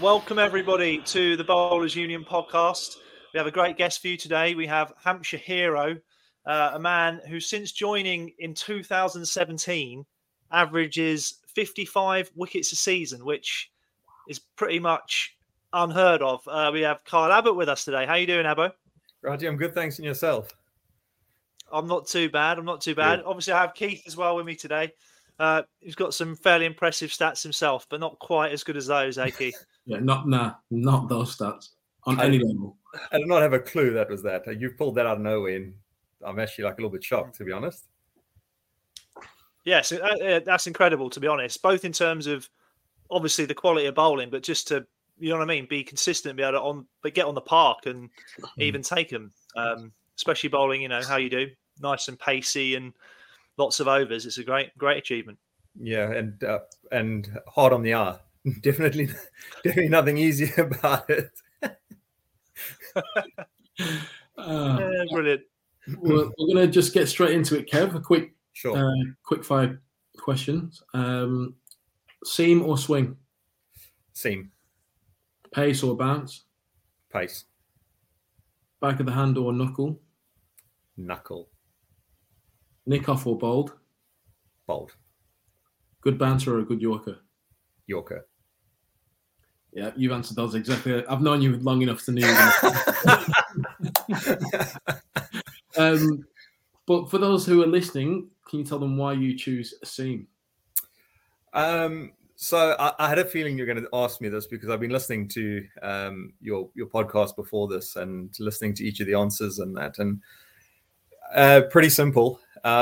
Welcome everybody to the Bowlers Union podcast. We have a great guest for you today. We have Hampshire hero, a man who since joining in 2017 averages 55 wickets a season, which is pretty much unheard of. We have Kyle Abbott with us today. How you doing, Abbo? Raji, I'm good, thanks. And yourself? I'm not too bad. Good. Obviously, I have Keith as well with me today. He's got some fairly impressive stats himself, but not quite as good as those, eh, Keith? Yeah, not those stats on any level. I did not have a clue that was that. You've pulled that out of nowhere, and I'm actually a little bit shocked, to be honest. Yes, that's incredible, to be honest, both in terms of obviously the quality of bowling, but just to, you know what I mean, be consistent, be able to get on the park and even take them, especially bowling, how you do, nice and pacey and lots of overs. It's a great achievement. Yeah, and hard on the eye. Definitely nothing easy about it. Brilliant. We're going to just get straight into it, Kev. A quick fire questions. Seam or swing? Seam. Pace or bounce? Pace. Back of the hand or knuckle? Knuckle. Nick off or bowled? Bowled. Good bouncer or a good Yorker? Yorker. Yeah, you've answered those exactly. I've known you long enough to know. But for those who are listening, can you tell them why you choose a seam? So I had a feeling you're going to ask me this because I've been listening to your podcast before this and listening to each of the answers and that. And pretty simple.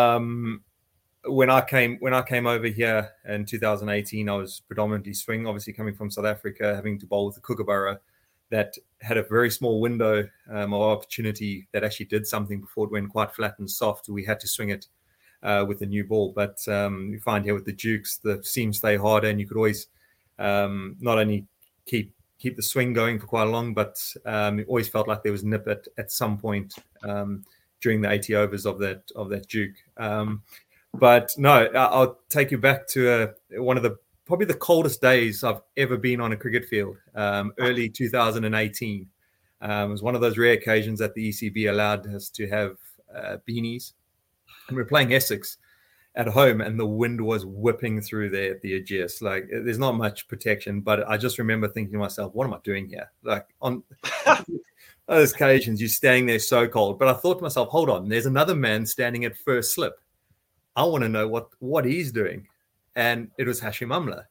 When I came over here in 2018, I was predominantly swing, obviously coming from South Africa, having to bowl with the Kookaburra that had a very small window of opportunity that actually did something before it went quite flat and soft. We had to swing it with the new ball. But you find here with the Dukes, the seams stay harder and you could always not only keep the swing going for quite long, but it always felt like there was nip at some point during the 80 overs of that Duke. But no, I'll take you back to one of probably the coldest days I've ever been on a cricket field, early 2018. It was one of those rare occasions that the ECB allowed us to have beanies. And we're playing Essex at home, and the wind was whipping through the Aegeus. Like, there's not much protection, but I just remember thinking to myself, what am I doing here? Like, on those occasions, you're standing there so cold. But I thought to myself, hold on, there's another man standing at first slip. I want to know what he's doing. And it was Hashim Amla.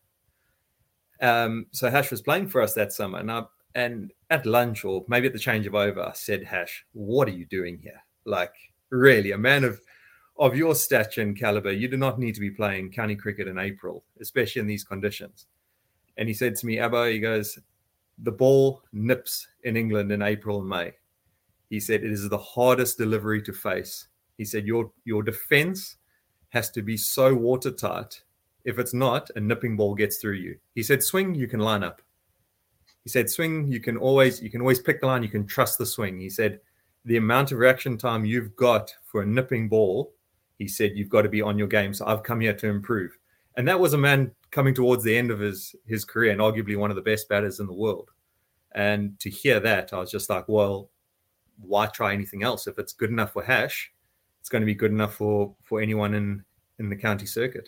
So Hash was playing for us that summer. And at lunch, or maybe at the change of over, I said, Hash, what are you doing here? Like, really, a man of your stature and caliber, you do not need to be playing county cricket in April, especially in these conditions. And he said to me, Abbo, he goes, the ball nips in England in April and May. He said, it is the hardest delivery to face. He said, your defense has to be so watertight. If it's not, a nipping ball gets through you. He said, swing, you can line up. He said, swing, you can always pick the line. You can trust the swing. He said, the amount of reaction time you've got for a nipping ball, he said, you've got to be on your game. So I've come here to improve. And that was a man coming towards the end of his career and arguably one of the best batters in the world. And to hear that, I was just like, well, why try anything else? If it's good enough for Hash, it's going to be good enough for anyone in the county circuit.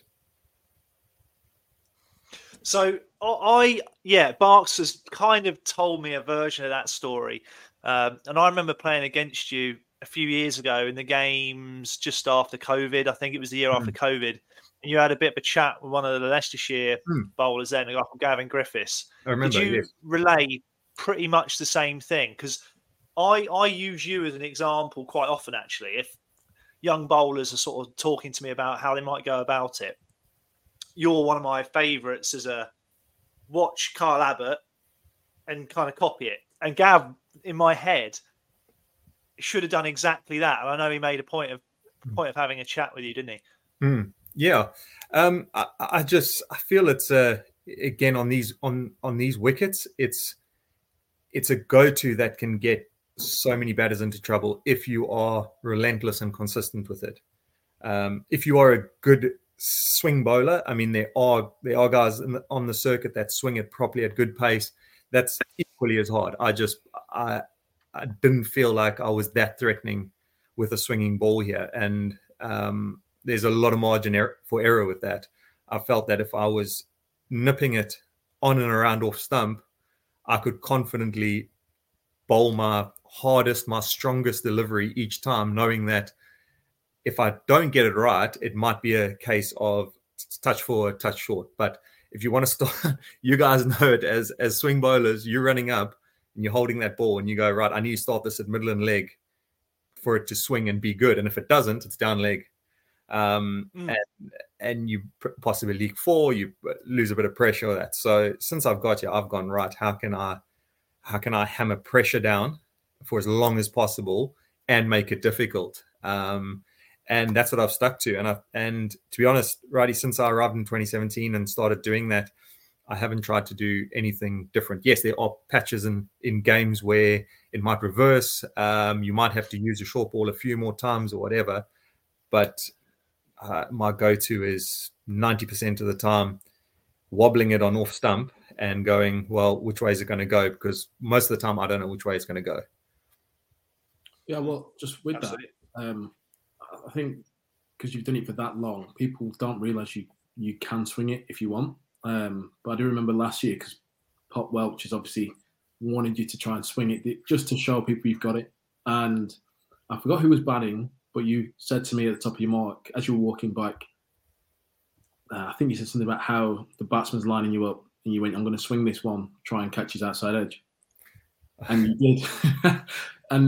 So Barks has kind of told me a version of that story. And I remember playing against you a few years ago in the games just after COVID. I think it was the year after COVID. And you had a bit of a chat with one of the Leicestershire bowlers then, a guy called Gavin Griffiths. I remember, Did you relay pretty much the same thing? Because I use you as an example quite often, actually. If young bowlers are sort of talking to me about how they might go about it, you're one of my favourites as a watch Kyle Abbott and kind of copy it. And Gav, in my head, should have done exactly that. And I know he made a point of having a chat with you, didn't he? Yeah. I feel it's again on these wickets, it's a go-to that can get so many batters into trouble if you are relentless and consistent with it. If you are a good swing bowler, I mean, there are guys on the circuit that swing it properly at good pace that's equally as hard. I didn't feel like I was that threatening with a swinging ball here. And there's a lot of margin for error with that. I felt that if I was nipping it on and around off stump, I could confidently bowl my hardest, my strongest delivery each time, knowing that if I don't get it right, it might be a case of touch forward, touch short. But if you want to start, you guys know it as swing bowlers, you're running up and you're holding that ball and you go, right, I need to start this at middle and leg for it to swing and be good. And if it doesn't, it's down leg. And you possibly leak 4, you lose a bit of pressure or that. So since I've got you, I've gone, right, how can I hammer pressure down for as long as possible and make it difficult? And that's what I've stuck to. And to be honest, Righty, since I arrived in 2017 and started doing that, I haven't tried to do anything different. Yes, there are patches in games where it might reverse. You might have to use a short ball a few more times or whatever. But my go-to is 90% of the time wobbling it on off stump and going, well, which way is it going to go? Because most of the time I don't know which way it's going to go. Yeah, well, just with Absolutely. that, I think because you've done it for that long, people don't realise you can swing it if you want. But I do remember last year, because Pop Welch has obviously wanted you to try and swing it just to show people you've got it. And I forgot who was batting, but you said to me at the top of your mark as you were walking back, I think you said something about how the batsman's lining you up, and you went, I'm going to swing this one, try and catch his outside edge. And you did. And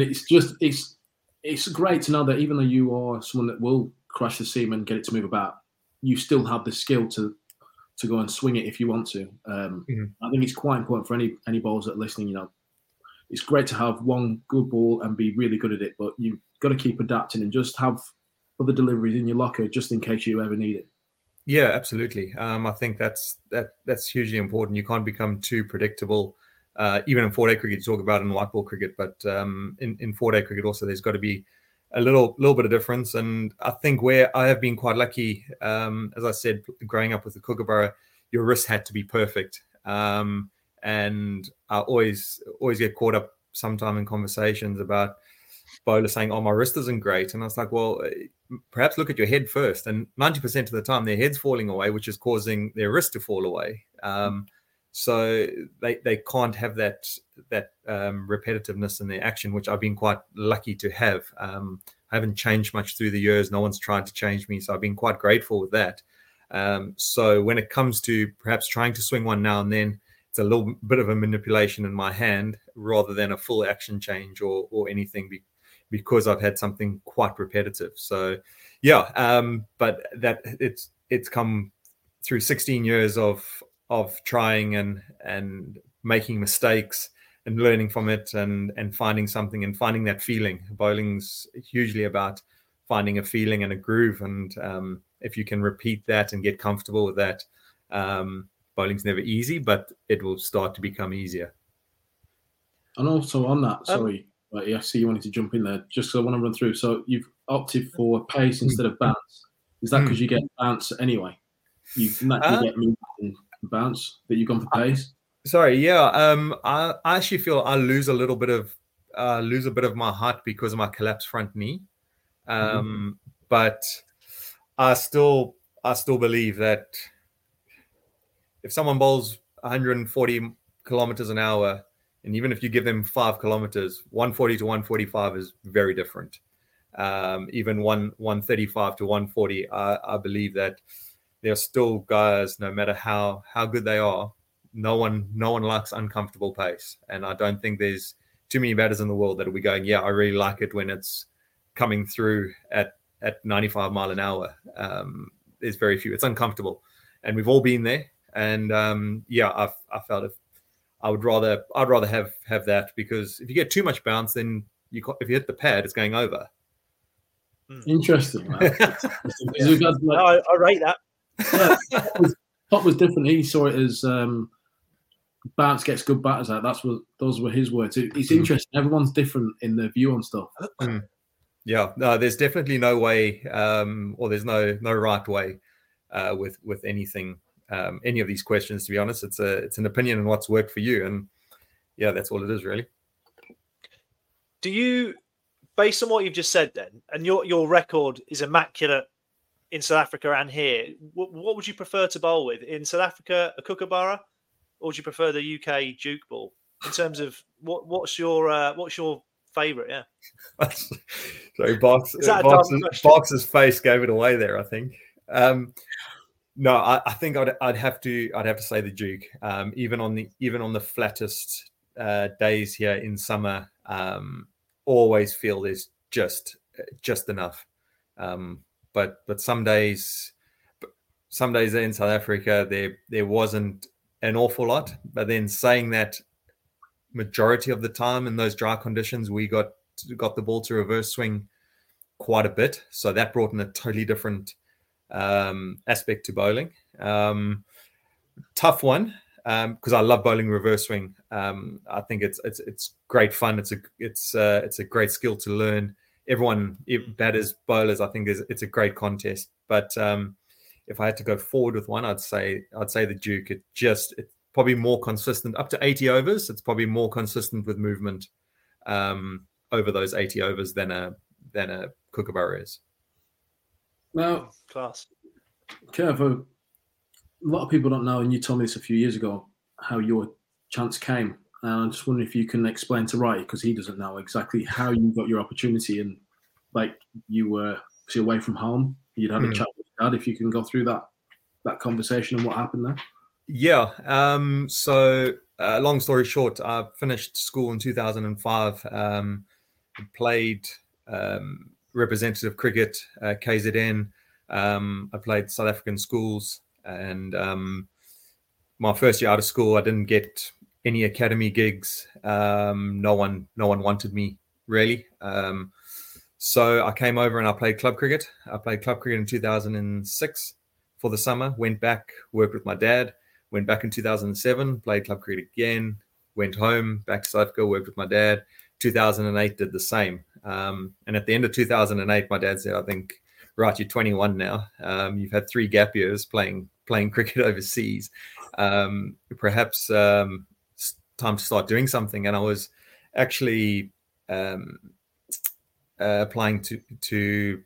it's great to know that even though you are someone that will crash the seam and get it to move about, you still have the skill to go and swing it if you want to. I think it's quite important for any bowlers that are listening. It's great to have one good ball and be really good at it, but you've got to keep adapting and just have other deliveries in your locker just in case you ever need it. Yeah, absolutely. I think that's hugely important. You can't become too predictable. Even in 4-day cricket, you talk about in white ball cricket, but in 4-day cricket also, there's got to be a little bit of difference. And I think where I have been quite lucky, as I said, growing up with the Kookaburra, your wrist had to be perfect. And I always get caught up sometime in conversations about bowlers saying, oh, my wrist isn't great. And I was like, well, perhaps look at your head first. And 90% of the time, their head's falling away, which is causing their wrist to fall away. So they can't have that repetitiveness in their action, which I've been quite lucky to have. I haven't changed much through the years. No one's tried to change me. So I've been quite grateful with that. So when it comes to perhaps trying to swing one now and then, it's a little bit of a manipulation in my hand rather than a full action change or anything because I've had something quite repetitive. So, yeah, but that it's come through 16 years of trying and making mistakes and learning from it and finding something and finding that feeling. Bowling's hugely about finding a feeling and a groove. And if you can repeat that and get comfortable with that, bowling's never easy, but it will start to become easier. And also on that, sorry, I see you wanted to jump in there. Just so I want to run through. So you've opted for pace instead of bounce. Is that because you get bounce anyway? You naturally get movement and bounce, but you've gone for pace? Sorry, yeah. I actually feel I lose a bit of my height because of my collapsed front knee. But I still believe that if someone bowls 140 kilometers an hour, and even if you give them 5 kilometers, 140 to 145 is very different. Even 135 to 140, I believe that there are still guys, no matter how good they are, no one likes uncomfortable pace. And I don't think there's too many batters in the world that will be going, yeah, I really like it when it's coming through at 95 mile an hour. There's very few. It's uncomfortable. And we've all been there. And I felt I'd rather have that, because if you get too much bounce, then if you hit the pad, it's going over. Interesting. I rate that. Yeah, Pop was different. He saw it as bounce gets good batters out. Those were his words. It's interesting. Everyone's different in their view on stuff. Yeah, no, there's definitely no way, or there's no right way with anything. Any of these questions, to be honest, it's an opinion on what's worked for you. And yeah, that's all it is really. Do you, based on what you've just said then, and your record is immaculate in South Africa and here, what would you prefer to bowl with? In South Africa, a Kookaburra, or would you prefer the UK Duke ball? In terms of what's your favourite? Yeah. Sorry, Is Box's face gave it away there, I think. No, I think I'd have to say the Duke. Even on the flattest days here in summer, always feel there's just enough. But some days in South Africa there wasn't an awful lot. But then saying that, majority of the time in those dry conditions, we got the ball to reverse swing quite a bit. So that brought in a totally different aspect to bowling. Tough one because I love bowling reverse swing. I think it's great fun. It's a great skill to learn. Everyone, batters, bowlers, I think it's a great contest. But if I had to go forward with one, I'd say the Duke. It's probably more consistent up to 80 overs. It's probably more consistent with movement over those 80 overs than a Kookaburra is. Now, class. Kev, a lot of people don't know, and you told me this a few years ago, how your chance came. And I'm just wondering if you can explain to Wright, because he doesn't know exactly how you got your opportunity. And like you were away from home, you'd had a chat with your dad. If you can go through that conversation and what happened there. Yeah. So long story short, I finished school in 2005. Played representative cricket, KZN. I played South African schools, and my first year out of school, I didn't get any academy gigs. No one wanted me really. So I came over and I played club cricket. I played club cricket in 2006 for the summer. Went back, worked with my dad. Went back in 2007, played club cricket again. Went home, back to South Africa, worked with my dad. 2008 did the same. And at the end of 2008, my dad said, I think, right, you're 21 now. You've had 3 gap years playing cricket overseas. Perhaps time to start doing something. And I was actually applying to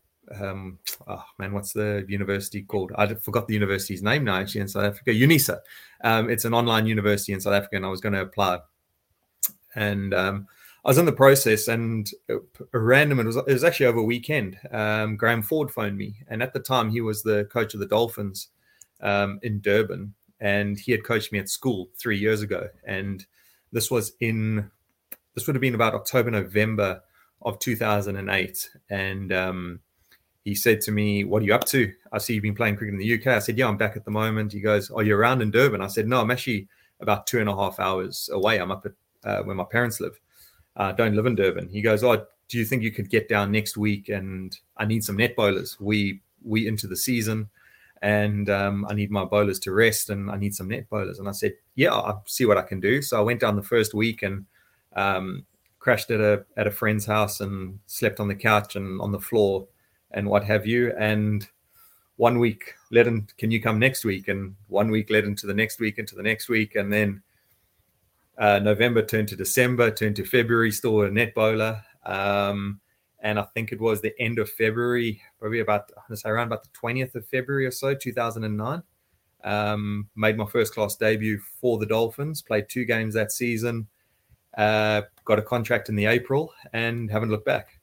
what's the university called? I forgot the university's name now, actually, in South Africa. UNISA. It's an online university in South Africa, and I was going to apply. And I was in the process, and it was actually over a weekend. Graham Ford phoned me, and at the time he was the coach of the Dolphins in Durban, and he had coached me at school 3 years ago. And this would have been about October, November of 2008. And he said to me, "What are you up to? I see you've been playing cricket in the UK." I said, "Yeah, I'm back at the moment." He goes, "Are you around in Durban?" I said, "No, I'm actually about 2.5 hours away. I'm up at where my parents live. Don't live in Durban." He goes, "Oh, do you think you could get down next week? And I need some net bowlers. We into the season, and I need my bowlers to rest, and I need some net bowlers." And I said, "Yeah, I'll see what I can do." So I went down the first week and crashed at a friend's house and slept on the couch and on the floor and what have you. And 1 week led in, "Can you come next week?" And 1 week led into the next week, and then November turned to December, turned to February, still a net bowler. And I think it was the end of February, probably around about the 20th of February or so, 2009. Made my first class debut for the Dolphins, played 2 games that season, got a contract in the April, and haven't looked back.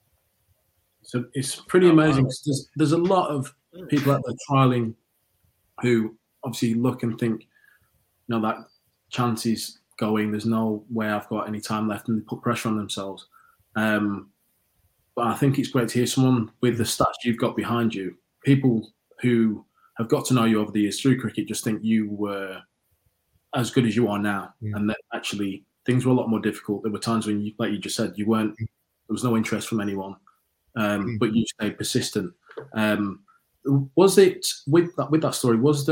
So it's pretty amazing. There's a lot of people out there trialing who obviously look and think, that chance is going. There's no way I've got any time left, and they put pressure on themselves. But I think it's great to hear someone with the stats you've got behind you. People who have got to know you over the years through cricket just think you were as good as you are now, and that actually things were a lot more difficult. There were times when, like you just said, there was no interest from anyone. But you stayed persistent. Was it with that story? Was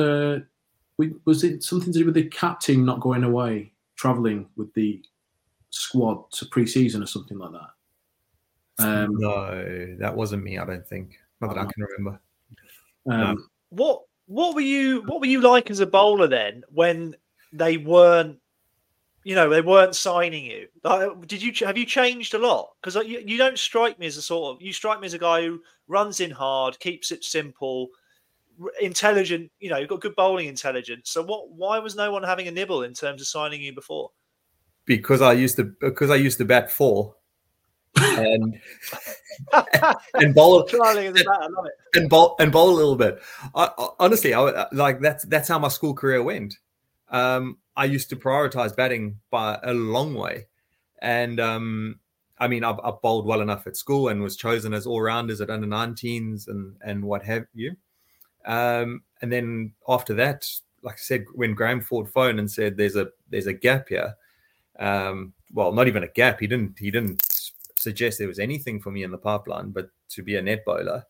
it something to do with the captain not going away, traveling with the squad to pre-season or something like that? No, that wasn't me. I don't think. Not that I can remember. No. What were you like as a bowler then when they weren't they weren't signing you. Have you changed a lot? Because you don't strike me as you strike me as a guy who runs in hard, keeps it simple, intelligent. You've got good bowling intelligence. So why was no one having a nibble in terms of signing you before? Because I used to bat 4 and bowl. Trialing in the bat, I love it. And bowl a little bit. Honestly, that's how my school career went. I used to prioritize batting by a long way, and I bowled well enough at school and was chosen as all rounders at under 19s and what have you. And then after that, like I said, when Graham Ford phoned and said there's a gap here, well, not even a gap. He didn't suggest there was anything for me in the pipeline, but to be a net bowler,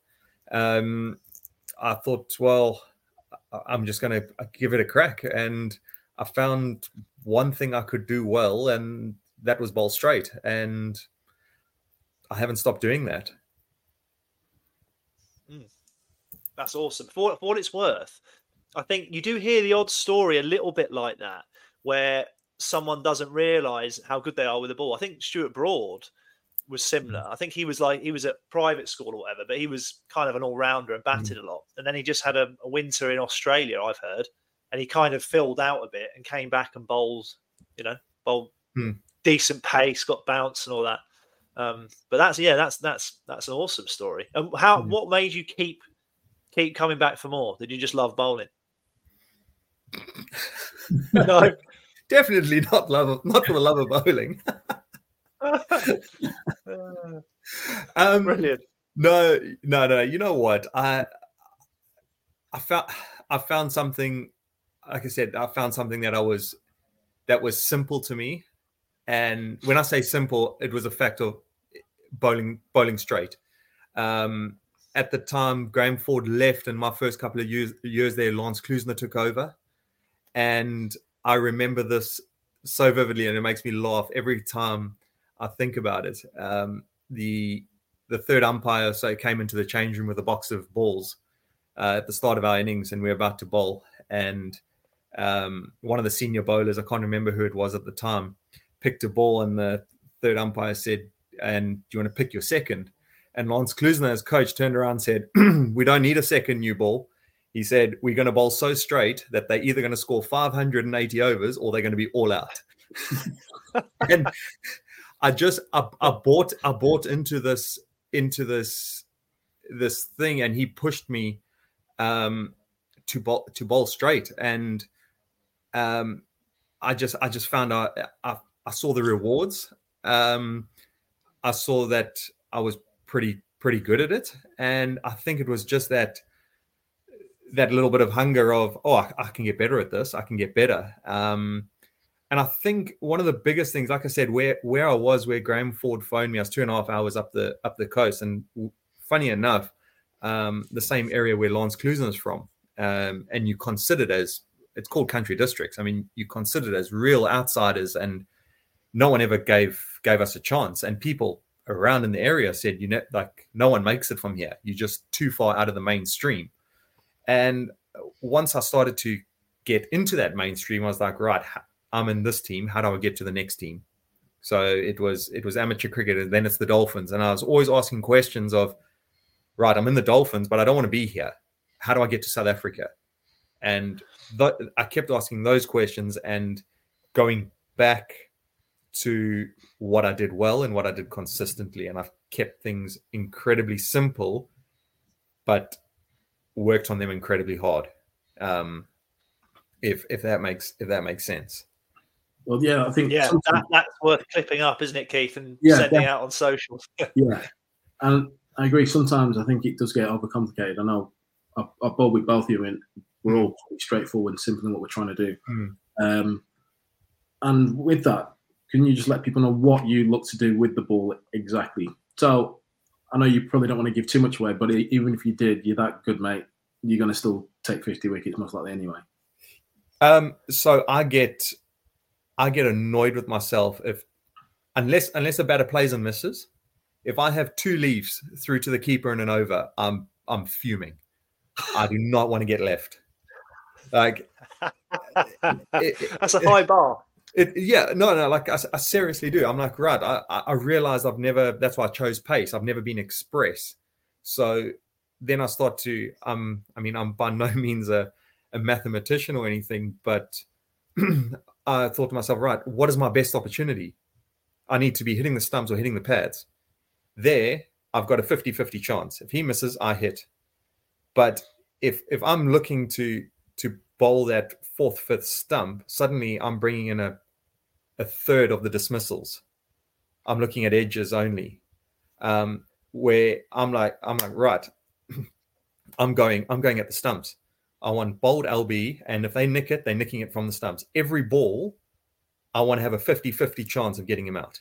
I thought, well, I'm just going to give it a crack. And I found one thing I could do well, and that was bowl straight. And I haven't stopped doing that. That's awesome. For what it's worth, I think you do hear the odd story a little bit like that, where someone doesn't realise how good they are with the ball. I think Stuart Broad was similar. I think he was at private school or whatever, but he was kind of an all-rounder and batted a lot. And then he just had a winter in Australia, I've heard, and he kind of filled out a bit and came back and bowled decent pace, got bounce and all that. But that's an awesome story. And what made you keep coming back for more? Did you just love bowling? No, definitely not for the love of bowling. Brilliant. No. You know what? I found something. Like I said, I found something that was simple to me. And when I say simple, it was a fact of bowling straight. At the time, Graham Ford left, and my first couple of years there, Lance Klusner took over. And I remember this so vividly, and it makes me laugh every time I think about it. The third umpire came into the change room with a box of balls at the start of our innings, and we were about to bowl. And one of the senior bowlers, I can't remember who it was at the time, picked a ball, and the third umpire said, "And do you want to pick your second?" And Lance Klusner, as coach, turned around and said, "We don't need a second new ball." He said, "We're going to bowl so straight that they're either going to score 580 overs or they're going to be all out." And I bought into this thing, and he pushed me to bowl straight. And I just found out I saw the rewards. I saw that I was pretty good at it, and I think it was just that little bit of hunger of, I can get better at this. I can get better. And I think one of the biggest things, like I said, where I was, where Graham Ford phoned me, I was 2.5 hours up the coast, and funny enough, the same area where Lance Klusner is from, and you considered as, it's called country districts. I mean, you considered as real outsiders, and no one ever gave us a chance. And people around in the area said, no one makes it from here. You're just too far out of the mainstream. And once I started to get into that mainstream, I was like, right, I'm in this team. How do I get to the next team? So it was amateur cricket, and then it's the Dolphins. And I was always asking questions of, right, I'm in the Dolphins, but I don't want to be here. How do I get to South Africa? And I kept asking those questions and going back to what I did well and what I did consistently. And I've kept things incredibly simple, but worked on them incredibly hard. If that makes sense. Well, yeah, I think that's worth clipping up, isn't it, Keith, and sending out on socials. Yeah, and I agree. Sometimes I think it does get overcomplicated. I know I've bowled with both of you, and we're all pretty straightforward and simple in what we're trying to do. And with that, can you just let people know what you look to do with the ball exactly? So I know you probably don't want to give too much away, but even if you did, you're that good, mate, you're going to still take 50 wickets most likely anyway. So I get annoyed with myself unless a batter plays and misses. If I have 2 leaves through to the keeper and an over, I'm fuming. I do not want to get left. Like that's a high bar. No, like I seriously do. I'm like, right, I realized that's why I chose pace. I've never been express. So then I start to, I'm by no means a mathematician or anything, but I thought to myself, right, what is my best opportunity? I need to be hitting the stumps or hitting the pads. There, I've got a 50-50 chance. If he misses, I hit. But if I'm looking to bowl that 4th, 5th stump, suddenly I'm bringing in a third of the dismissals. I'm looking at edges only, where I'm like, right, I'm going at the stumps. I want bowled LB, and if they nick it, they're nicking it from the stumps. Every ball, I want to have a 50-50 chance of getting him out.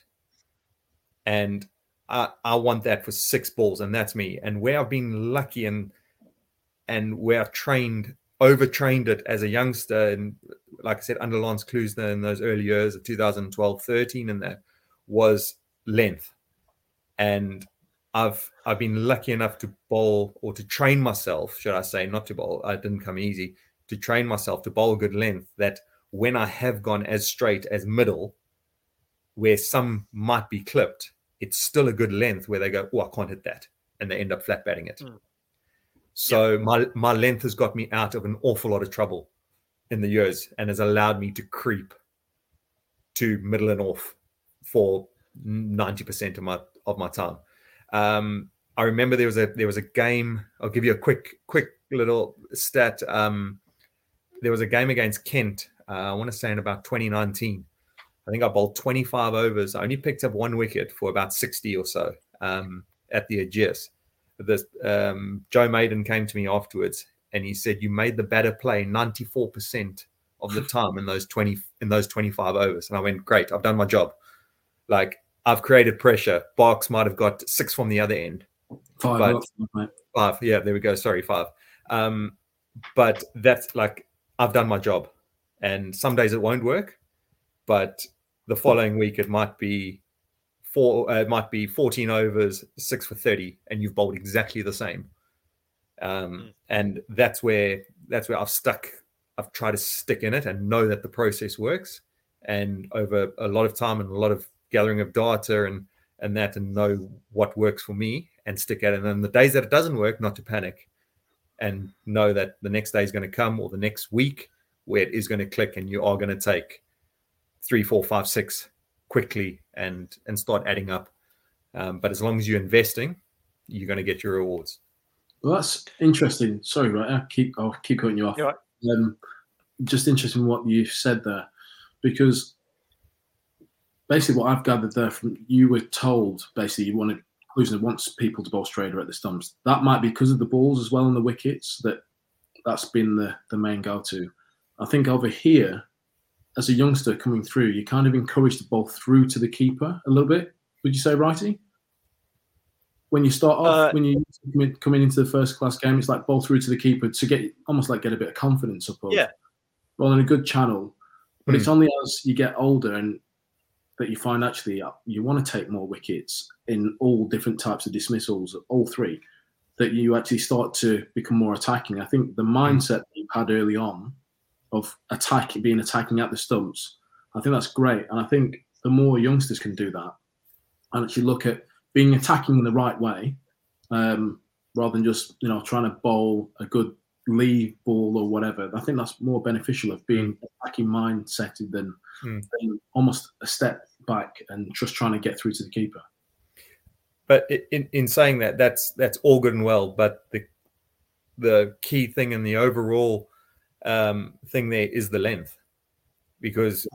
And I want that for 6 balls, and that's me. And where I've been lucky and where I've overtrained it as a youngster, and like I said, under Lance Klusener in those early years of 2012, 13, and that was length. And I've been lucky enough to bowl, or to train myself, should I say, not to bowl. It didn't come easy, to train myself to bowl good length, that when I have gone as straight as middle, where some might be clipped, it's still a good length where they go, oh, I can't hit that. And they end up flat batting it. So my length has got me out of an awful lot of trouble in the years, and has allowed me to creep to middle and off for 90% of my time. I remember there was a game. I'll give you a quick little stat. There was a game against Kent. I want to say in about 2019. I think I bowled 25 overs. I only picked up 1 wicket for about 60 or so at the Ageas. Joe Maiden came to me afterwards, and he said, "You made the batter play 94% of the time in those 25 overs." And I went, "Great, I've done my job. Like, I've created pressure. Barks might have got 6 from the other end. 5. Yeah, there we go. Sorry, 5. But that's like, I've done my job. And some days it won't work, but the following week it might be 14 overs, 6 for 30, and you've bowled exactly the same. And that's where I've tried to stick in it and know that the process works. And over a lot of time and a lot of gathering of data and know what works for me and stick at it. And then the days that it doesn't work, not to panic, and know that the next day is going to come, or the next week where it is going to click, and you are going to take 3, 4, 5, 6 quickly and start adding up. But as long as you're investing, you're going to get your rewards. Well, that's interesting. Sorry, right? I'll keep cutting you off. Right. Just interesting what you said there, because basically what I've gathered there from you were told basically Klusener wants people to bowl straighter at the stumps. That might be because of the balls as well and the wickets, that's been the main go-to. I think over here, as a youngster coming through, you're kind of encouraged to bowl through to the keeper a little bit. Would you say, Righty? When you start off, when you coming into the first class game, it's like bowl through to the keeper to get a bit of confidence up. Yeah. Bowling a good channel. But it's only as you get older and that you find actually you want to take more wickets in all different types of dismissals, all 3, that you actually start to become more attacking. I think the mindset that you had early on of attacking at the stumps, I think that's great. And I think the more youngsters can do that and actually look at being attacking in the right way, rather than just trying to bowl a good lead ball or whatever. I think that's more beneficial of being attacking mindseted than almost a step back and just trying to get through to the keeper. But in saying that's all good and well, but the key thing in the overall thing there is the length, because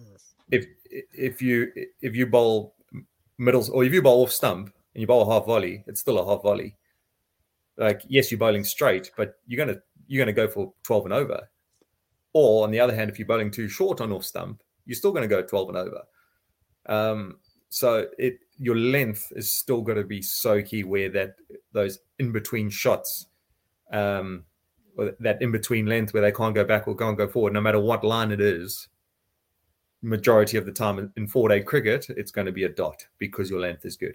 if you bowl middles, or if you bowl off stump and you bowl a half volley, it's still a half volley. Like, yes, you're bowling straight, but you're gonna go for 12 and over. Or on the other hand, if you're bowling too short on off stump, you're still going to go 12 and over. So your length is still going to be so key, where those in between shots, or that in between length where they can't go back or can't go forward, no matter what line it is. Majority of the time in 4-day cricket, it's going to be a dot because your length is good.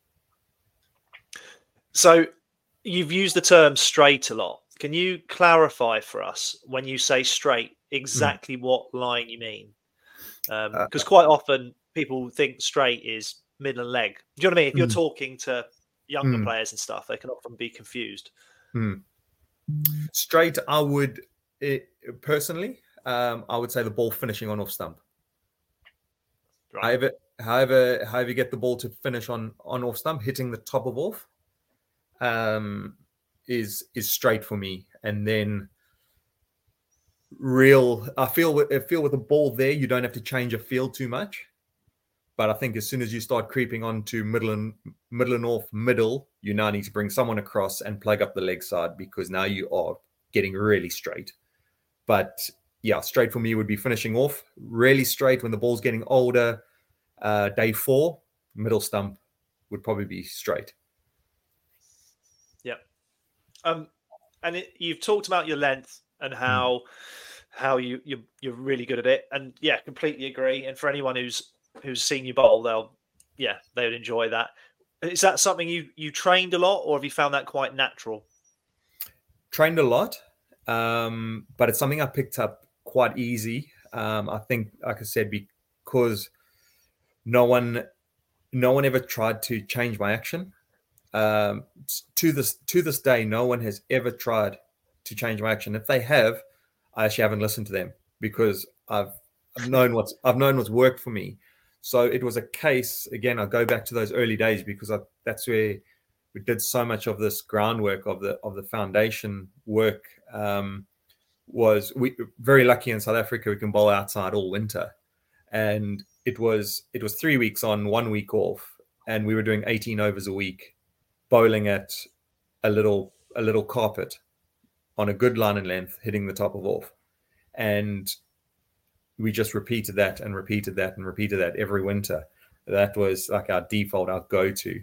So you've used the term straight a lot. Can you clarify for us, when you say straight, exactly what line you mean? Because quite often people think straight is middle and leg. Do you know what I mean? If you're talking to younger players and stuff, they can often be confused. Straight, I would personally, I would say the ball finishing on off stump. Right. However you get the ball to finish on off stump, hitting the top of off, is straight for me. And then I feel with the ball there, you don't have to change a feel too much. But I think as soon as you start creeping onto middle and off middle, you now need to bring someone across and plug up the leg side, because now you are getting really straight. But yeah, straight for me would be finishing off really straight. When the ball's getting older, day 4, middle stump would probably be straight. Yeah. And you've talked about your length and how you're really good at it. And yeah, completely agree. And for anyone who's seen you bowl, they would enjoy that. Is that something you trained a lot, or have you found that quite natural? Trained a lot, but it's something I picked up quite easy. I think, like I said, because no one ever tried to change my action. To this day, no one has ever tried to change my action. If they have, I actually haven't listened to them, because I've known what's worked for me. So it was a case, again, I'll go back to those early days, because that's where we did so much of this groundwork of the foundation work. Was we very lucky in South Africa, we can bowl outside all winter. And it was 3 weeks on, 1 week off, and we were doing 18 overs a week, bowling at a little carpet on a good line and length, hitting the top of off. And we just repeated that every winter. That was like our default, our go-to.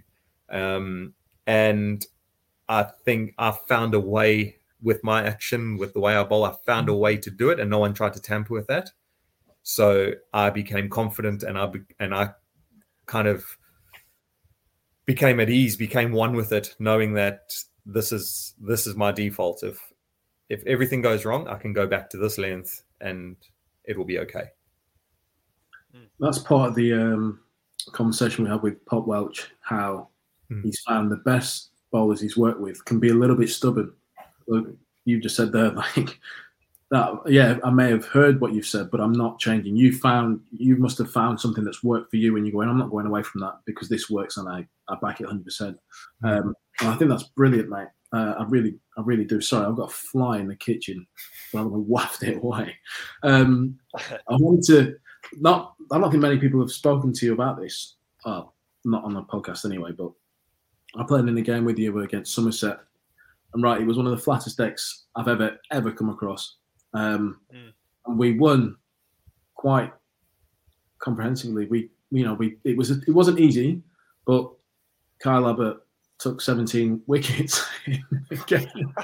And I think I found a way with my action, with the way I bowl, I found a way to do it, and no one tried to tamper with that. So I became confident, and I kind of became at ease, became one with it, knowing that this is my default. If everything goes wrong, I can go back to this length and it will be okay. That's part of the conversation we had with Pop Welch, how he's found the best bowlers he's worked with can be a little bit stubborn. Look, you just said there, like that. Yeah, I may have heard what you've said, but I'm not changing. You must have found something that's worked for you, and you're going, I'm not going away from that because this works, and I back it 100%. And I think that's brilliant, mate. I really do. Sorry, I've got a fly in the kitchen. So I'm going to waft it away. I wanted to. I don't think many people have spoken to you about this. Not on the podcast anyway, but I played in a game with you against Somerset. And right, it was one of the flattest decks I've ever come across. And we won quite comprehensively. It wasn't easy, but Kyle Abbott took 17 wickets in the game.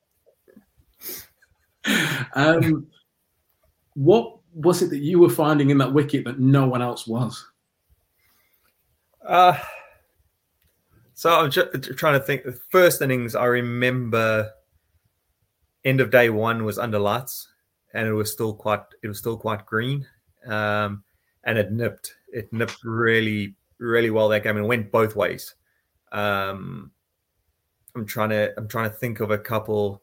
What was it that you were finding in that wicket that no one else was? So I'm just trying to think. The first innings, I remember end of day 1 was under lights, and it was still quite green, and it nipped really, really well that game, and it went both ways. I'm trying to think of a couple.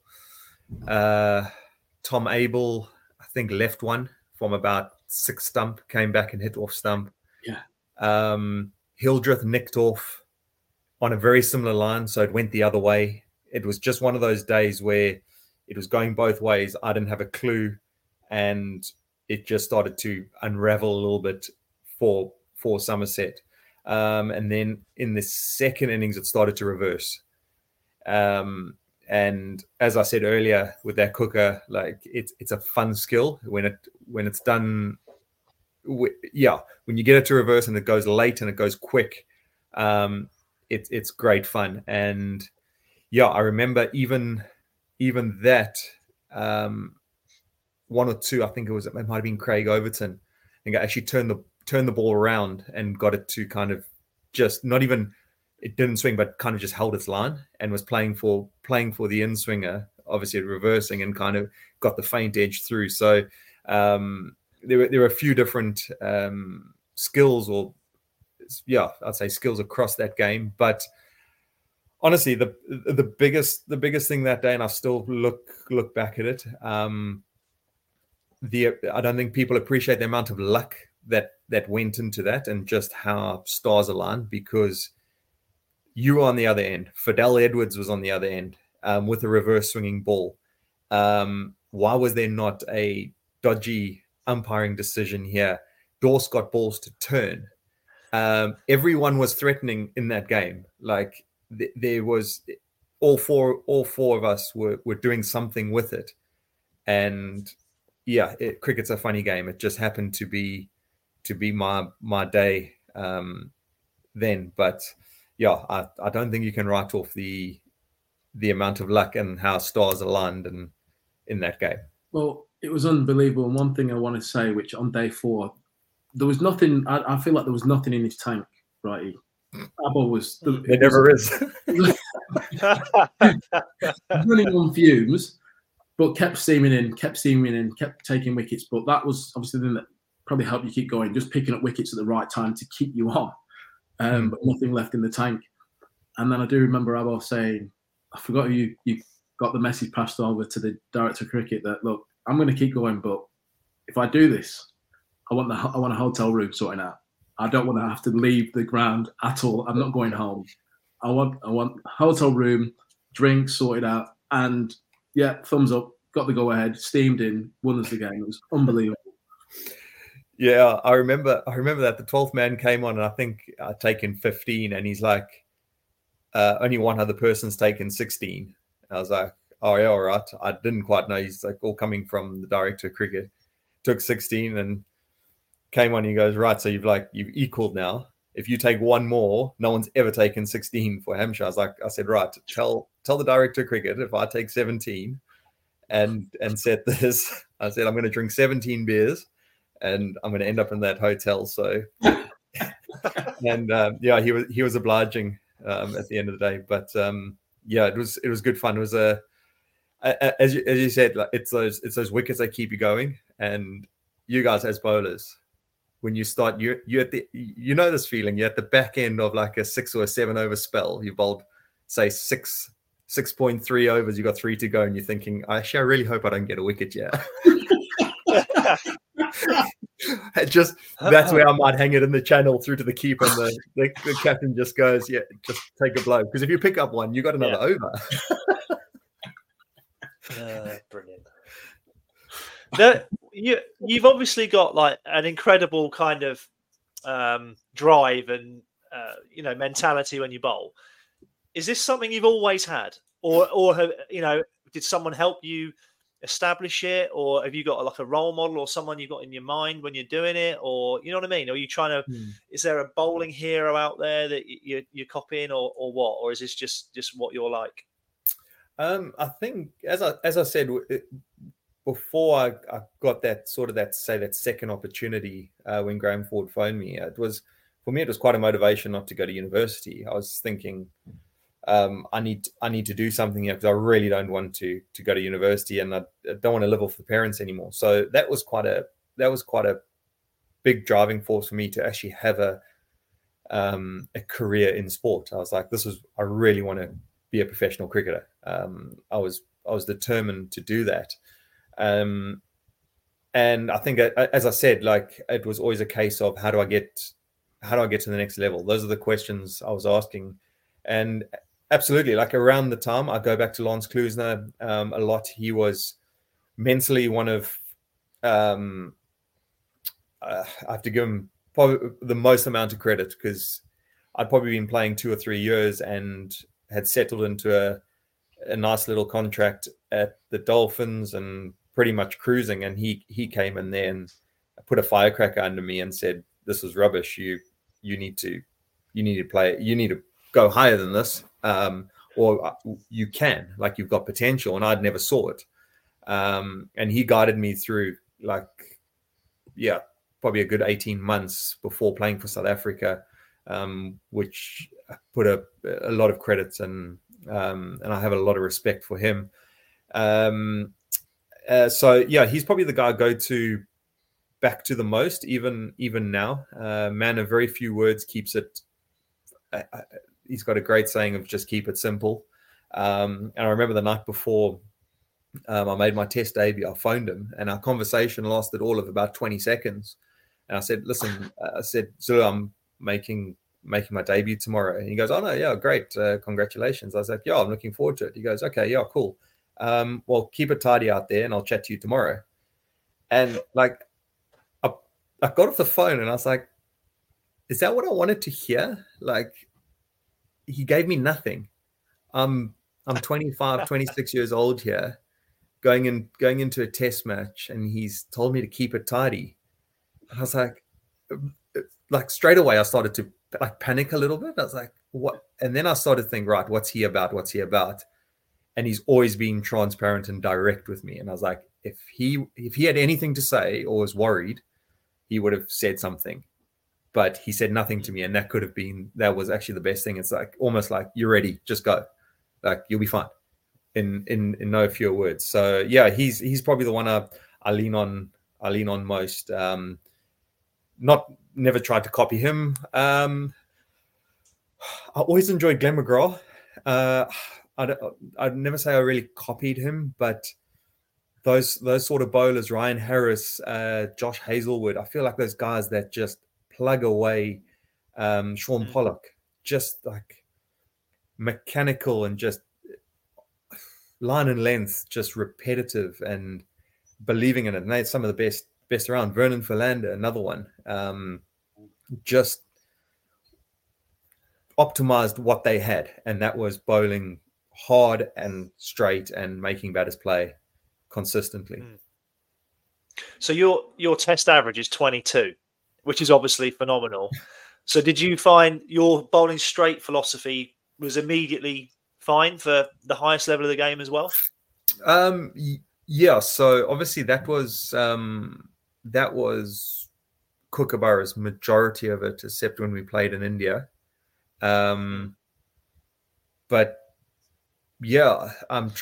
Tom Abel, I think, left one from about 6 stump, came back and hit off stump. Yeah. Hildreth nicked off on a very similar line, so it went the other way. It was just one of those days where it was going both ways. I didn't have a clue, and it just started to unravel a little bit for Somerset. And then in the second innings, it started to reverse. And as I said earlier, with that cooker, like it's a fun skill when it's done. When you get it to reverse and it goes late and it goes quick, it's great fun. And I remember even that one or two, I think it might have been Craig Overton, I think I actually turned the ball around and got it to kind of just not even, it didn't swing, but kind of just held its line and was playing for the in swinger, obviously reversing, and kind of got the faint edge through. So there were a few different skills, or I'd say skills across that game. But honestly, the biggest thing that day, and I still look back at it, I don't think people appreciate the amount of luck that went into that, and just how stars aligned, because you were on the other end. Fidel Edwards was on the other end with a reverse swinging ball. Why was there not a dodgy umpiring decision here? Dorse got balls to turn. Everyone was threatening in that game. Like there was all four of us were doing something with it. And yeah, cricket's a funny game. It just happened to be my day then. But yeah, I don't think you can write off the amount of luck and how stars aligned in that game. Well, it was unbelievable. And one thing I want to say, which on day 4, there was nothing. I feel like there was nothing in his tank, right? Abbo was. There never is. Running on fumes, but kept steaming in, kept taking wickets. But that was obviously the thing that probably helped you keep going, just picking up wickets at the right time to keep you on. But nothing left in the tank. And then I do remember Abbo saying, I forgot who you got the message passed over to the director of cricket that, look, I'm going to keep going, but if I do this, I want a hotel room sorting out. I don't want to have to leave the ground at all. I'm not going home. I want a hotel room, drinks sorted out, and yeah, thumbs up. Got the go ahead, steamed in, won us the game. It was unbelievable. Yeah, I remember that the 12th man came on, and I think I'd taken 15, and he's like, only one other person's taken 16. I was like, oh yeah, all right. I didn't quite know. He's like, all coming from the director of cricket. Took 16 and came on. He goes, right, so you've equaled now. If you take one more, no one's ever taken 16 for Hampshire. I said, right, tell the director of cricket if I take 17 and set this. I said, I'm going to drink 17 beers and I'm going to end up in that hotel. So, and yeah, he was obliging at the end of the day. But yeah, it was good fun. It was as you said, like, it's those wickets that keep you going. And you guys as bowlers, when you start, you at the, you know this feeling. You're at the back end of like a 6 or a 7 over spell. You bowled, say 6.3 overs. You got 3 to go, and you're thinking, actually, I really hope I don't get a wicket yet. That's where I might hang it in the channel through to the keeper, and the captain just goes, yeah, just take a blow, because if you pick up one, you got another over. Brilliant. You've obviously got like an incredible kind of drive and mentality when you bowl. Is this something you've always had, or have, did someone help you establish it, or have you got like a role model or someone you've got in your mind when you're doing it, or you know what I mean? Or are you trying to? Is there a bowling hero out there that you're copying, or what? Or is this just what you're like? I think, as I said, before I got that second opportunity when Graham Ford phoned me, it was quite a motivation not to go to university. I was thinking, I need to do something here, because I really don't want to go to university, and I don't want to live off the parents anymore. So that was quite a big driving force for me to actually have a career in sport. I was like, I really want to be a professional cricketer. I was determined to do that. And I think, as I said, like, it was always a case of how do I get to the next level? Those are the questions I was asking. And absolutely, like, around the time, I go back to Lance Klusener a lot. He was mentally one of, I have to give him probably the most amount of credit, because I'd probably been playing 2 or 3 years and had settled into a nice little contract at the Dolphins and pretty much cruising. And he came in there and put a firecracker under me and said, "This is rubbish. You need to play. You need to go higher than this, or you can. Like, you've got potential." And I'd never saw it. And he guided me through, like, yeah, probably a good 18 months before playing for South Africa, which put a lot of credits, and I have a lot of respect for him. So yeah, he's probably the guy I go to back to the most, even now. Man of very few words, keeps it. He's got a great saying of just keep it simple. And I remember the night before I made my test debut, I phoned him, and our conversation lasted all of about 20 seconds. And I said, "Listen," I said, "Zulu, I'm making my debut tomorrow." And he goes, "Oh no, yeah, great, congratulations." I was like, "Yeah, I'm looking forward to it." He goes, "Okay, yeah, cool. Well, keep it tidy out there, and I'll chat to you tomorrow." And like, I got off the phone, and I was like, "Is that what I wanted to hear?" Like, he gave me nothing. I'm 25, 26 years old here, going into a test match, and he's told me to keep it tidy. And I was like straight away, I started to like panic a little bit. I was like, what? And then I started to think, right, what's he about? What's he about? And he's always been transparent and direct with me. And I was like, if he had anything to say or was worried, he would have said something. But he said nothing to me, and that was actually the best thing. It's like almost like, you're ready, just go. Like, you'll be fine. In no fewer words. So yeah, he's probably the one I lean on most. Never tried to copy him. I always enjoyed Glenn McGrath. I'd never say I really copied him, but those sort of bowlers, Ryan Harris, Josh Hazlewood, I feel like those guys that just plug away. Sean Pollock, just like mechanical and just line and length, just repetitive and believing in it. And they're some of the best around. Vernon Philander, another one, just optimized what they had, and that was bowling hard and straight and making batters play consistently. So your test average is 22, which is obviously phenomenal. So did you find your bowling straight philosophy was immediately fine for the highest level of the game as well? Yeah. So obviously that was Kookaburra's majority of it, except when we played in India. But yeah, I'm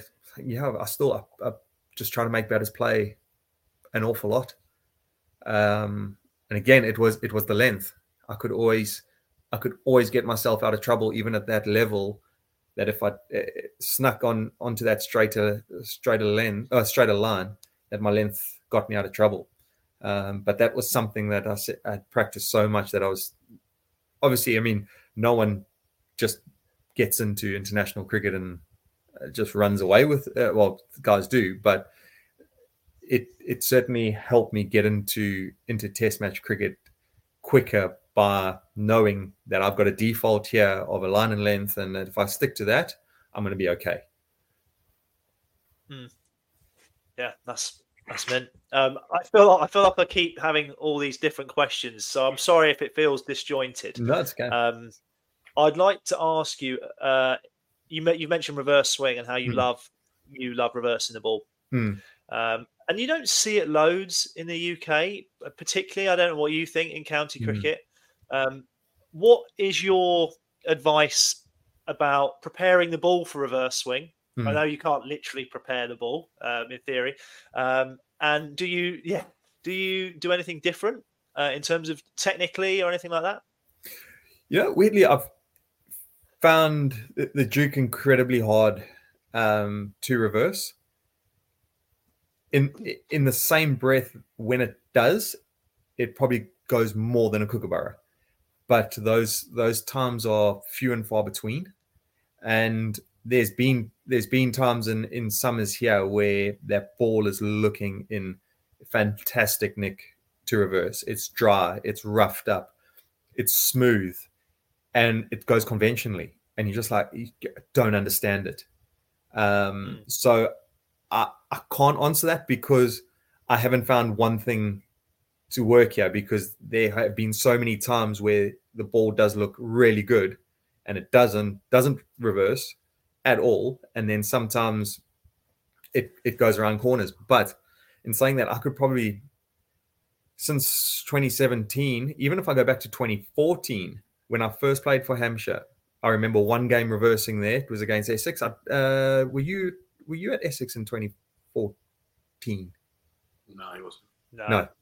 just trying to make batters play an awful lot. And again, it was the length. I could always get myself out of trouble, even at that level, that if I snuck onto that straighter line, that my length got me out of trouble. But that was something that I practiced so much that I was obviously, I mean, no one just gets into international cricket and just runs away with well, guys do, but it certainly helped me get into test match cricket quicker by knowing that I've got a default here of a line and length, and that if I stick to that, I'm going to be okay. Yeah, that's mint. I feel like I keep having all these different questions, so I'm sorry if it feels disjointed. No, it's okay. I'd like to ask you. You mentioned reverse swing and how you love reversing the ball. And you don't see it loads in the UK, particularly. I don't know what you think in county cricket. What is your advice about preparing the ball for reverse swing? I know you can't literally prepare the ball in theory. And do you do anything different in terms of technically or anything like that? Yeah, weirdly, I've found the Duke incredibly hard to reverse. In the same breath, when it does, it probably goes more than a Kookaburra, but those times are few and far between. And there's been times in summers here where that ball is looking in fantastic nick to reverse. It's dry, it's roughed up, it's smooth, and it goes conventionally, and you're just like, you don't understand it. So I can't answer that because I haven't found one thing to work here, because there have been so many times where the ball does look really good and it doesn't reverse at all, and then sometimes it goes around corners. But in saying that, I could probably, since 2017, even if I go back to 2014 when I first played for Hampshire, I remember one game reversing there. It was against Essex. Were you at Essex in 2014? No, he wasn't. No.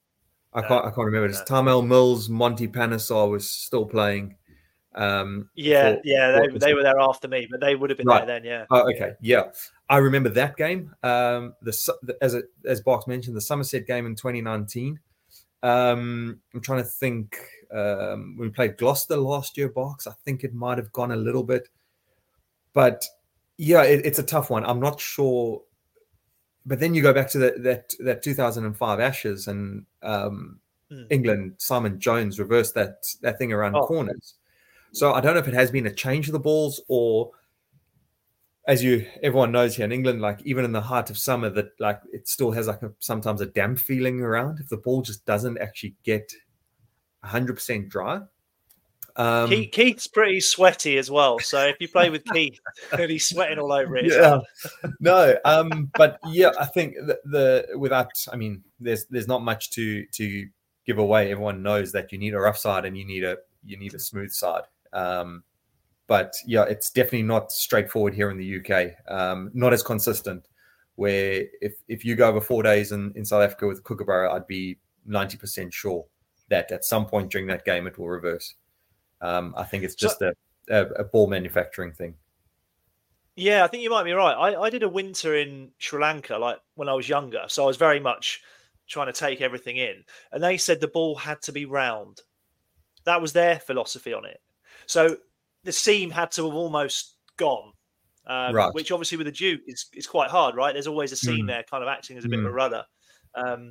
I can't remember. It's Tamel Mills, Monty Panesar was still playing. They were there after me, but they would have been there then. Yeah. Oh, okay. Yeah, I remember that game. As Box mentioned, the Somerset game in 2019. I'm trying to think. When we played Gloucester last year, Box, I think it might have gone a little bit, but yeah, it's a tough one. I'm not sure. But then you go back to that 2005 Ashes and England, Simon Jones reversed that thing around corners. So I don't know if it has been a change of the balls, or as everyone knows here in England, like even in the height of summer, that like it still has like sometimes a damp feeling around if the ball just doesn't actually get 100% dry. Keith's pretty sweaty as well, so if you play with Keith, he's sweating all over it. But yeah, I think there's not much to give away. Everyone knows that you need a rough side and you need a smooth side. But yeah, it's definitely not straightforward here in the UK. Not as consistent. Where if you go over 4 days in South Africa with Kookaburra, I'd be 90% sure that at some point during that game it will reverse. I think it's just a ball manufacturing thing. Yeah, I think you might be right. I did a winter in Sri Lanka, like when I was younger, so I was very much trying to take everything in. And they said the ball had to be round. That was their philosophy on it. So the seam had to have almost gone, which obviously with a Duke is quite hard, right? There's always a seam there, kind of acting as a bit of a rudder. I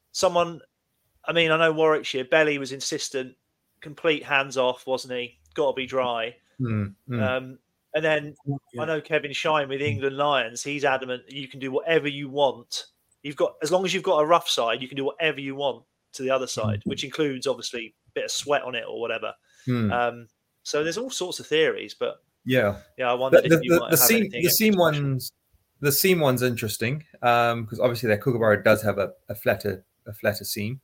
know Warwickshire, Belly was insistent. Complete hands off, wasn't he? Got to be dry. And then I know Kevin Shine with England Lions. He's adamant that you can do whatever you want. As long as you've got a rough side, you can do whatever you want to the other side, which includes obviously a bit of sweat on it or whatever. So there's all sorts of theories, but I wondered if you might have anything. The seam one's interesting because obviously that Kookaburra does have a flatter seam.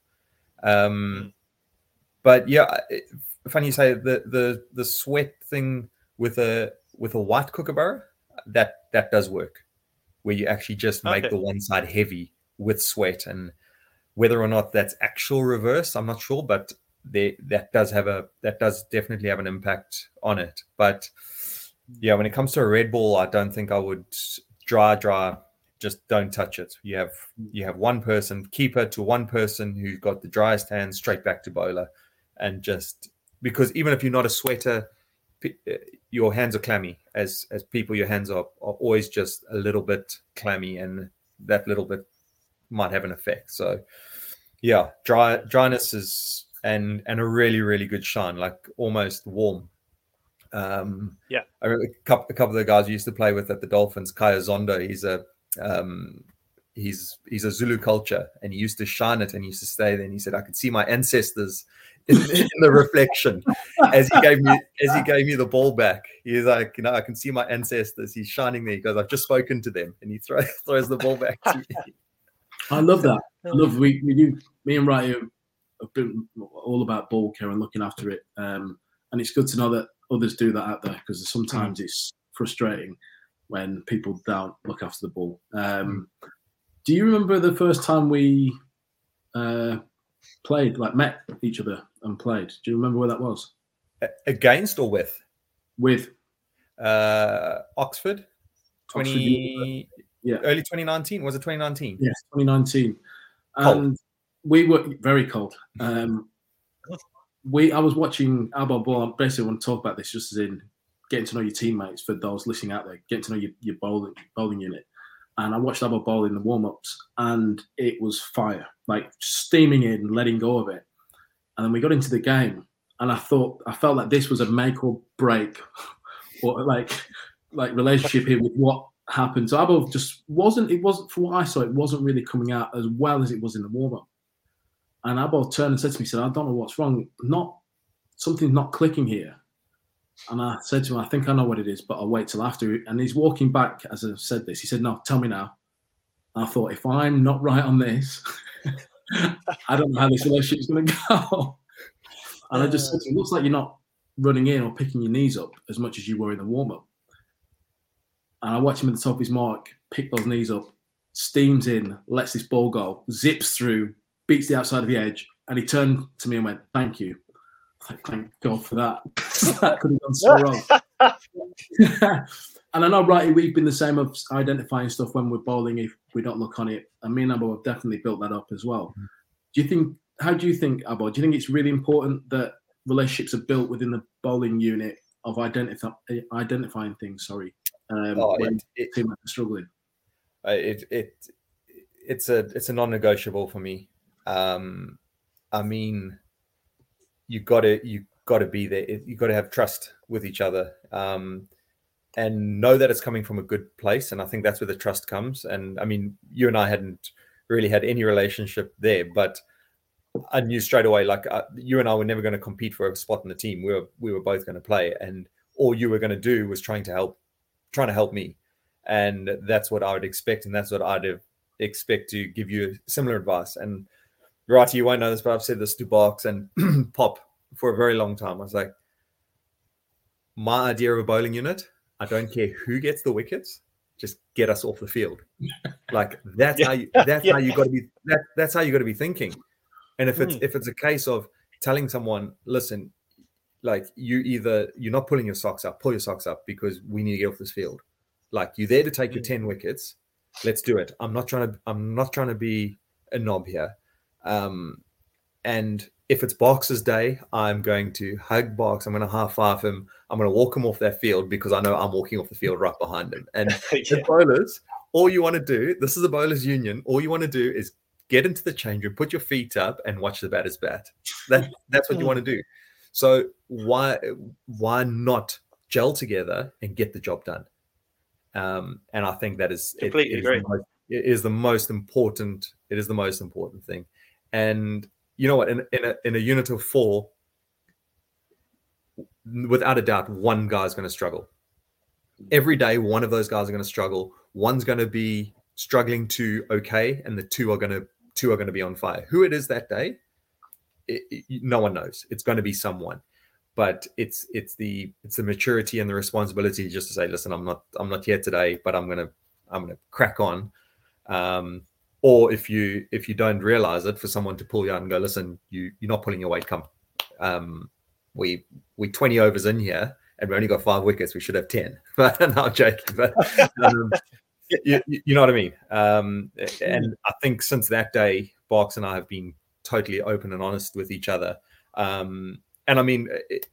But yeah, funny you say the sweat thing with a white Kookaburra, that does work, where you actually just make the one side heavy with sweat, and whether or not that's actual reverse, I'm not sure, but that does definitely have an impact on it. But yeah, when it comes to a red ball, I don't think I would dry. Just don't touch it. You have one person, keeper to one person who's got the driest hands, straight back to bowler. And just because even if you're not a sweater, your hands are clammy. As people, your hands are always just a little bit clammy, and that little bit might have an effect. So yeah, dryness is and a really, really good shine, like almost warm. I remember a couple of the guys we used to play with at the Dolphins, Kaya Zondo, he's a Zulu culture, and he used to shine it and he used to stay there, and he said I could see my ancestors in the reflection as he gave me the ball back. He's like, I can see my ancestors. He's shining there. He goes, I've just spoken to them, and he throws the ball back to me. I love that. We do. Me and Rai have been all about ball care and looking after it, and it's good to know that others do that out there, because sometimes it's frustrating when people don't look after the ball. Do you remember the first time we played, like met each other and played? Do you remember where that was? Against or with? With. Oxford. Early 2019. Was it 2019? Yes, 2019. And we were very cold. I was watching Albo Ball. I basically want to talk about this just as in getting to know your teammates, for those listening out there, getting to know your bowling unit. And I watched Albo Ball in the warm-ups, and it was fire, like steaming in, letting go of it. And then we got into the game, and I felt like this was a make or break, or like relationship here with what happened. So Albo just wasn't from what I saw, it wasn't really coming out as well as it was in the warm-up. And Albo turned and said to me, he said, I don't know what's wrong. Something's not clicking here. And I said to him, I think I know what it is, but I'll wait till after. And he's walking back as I said this. He said, no, tell me now. And I thought, if I'm not right on this, I don't know how this relationship's going to go. And I just said to him, it looks like you're not running in or picking your knees up as much as you were in the warm-up. And I watched him at the top of his mark, pick those knees up, steams in, lets this ball go, zips through, beats the outside of the edge, And he turned to me and went, "Thank you." Thank God for that. That could have gone so wrong. And I know, right, we've been the same of identifying stuff when we're bowling if we don't look on it. And me and Abo have definitely built that up as well. How do you think, Abo, do you think it's really important that relationships are built within the bowling unit of identifying things, when team are struggling? It's a non-negotiable for me. I mean, you got to be there. You got to have trust with each other, and know that it's coming from a good place. And I think that's where the trust comes. And I mean, you and I hadn't really had any relationship there, but I knew straight away, like you and I were never going to compete for a spot in the team. We were both going to play, and all you were going to do was trying to help me. And that's what I would expect, and that's what I'd expect to give you similar advice. And Righty, you won't know this, but I've said this to Barks and Pop for a very long time. I was like, my idea of a bowling unit, I don't care who gets the wickets, just get us off the field. Like that's how you got to be. That's how you got to be thinking. And if it's a case of telling someone, listen, like you're not pulling your socks up, pull your socks up because we need to get off this field. Like you're there to take your 10 wickets. Let's do it. I'm not trying to be a knob here. And if it's Barks' day, I'm going to hug Barks. I'm going to high-five him. I'm going to walk him off that field because I know I'm walking off the field right behind him. And the bowlers, all you want to do, this is a bowlers union, all you want to do is get into the change room, put your feet up and watch the batters bat. That's what you want to do. So why not gel together and get the job done? And I think that is completely agree. It is the most important. It is the most important thing. And you know what? In a unit of 4, without a doubt, one guy's going to struggle. Every day, one of those guys are going to struggle. One's going to be struggling to okay, and the two are going to be on fire. Who it is that day, no one knows. It's going to be someone, but it's the maturity and the responsibility just to say, listen, I'm not here today, but I'm gonna crack on. Or if you don't realize it, for someone to pull you out and go, listen, you're not pulling your weight. Come, we 20 overs in here, and we only got 5 wickets. We should have 10. But no, I'm joking. But you know what I mean. And I think since that day, Barks and I have been totally open and honest with each other. And I mean,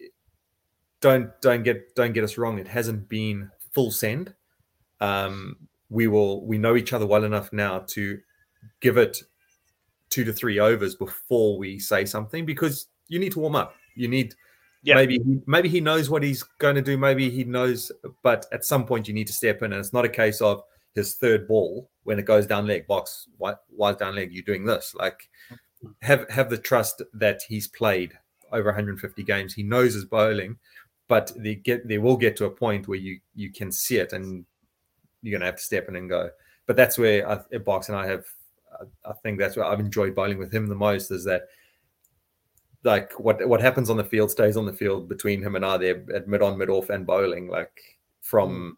don't get us wrong. It hasn't been full send. We know each other well enough now to give it 2 to 3 overs before we say something, because you need to warm up. You need maybe he knows what he's going to do. Maybe he knows, but at some point you need to step in, and it's not a case of his third ball when it goes down leg. Box, why is down leg? You're doing this. Like have the trust that he's played over 150 games. He knows his bowling, but they will get to a point where you can see it, and you're going to have to step in and go. But that's where Box and I think that's where I've enjoyed bowling with him the most, is that like what happens on the field stays on the field between him and I there at mid-on, mid-off and bowling, like from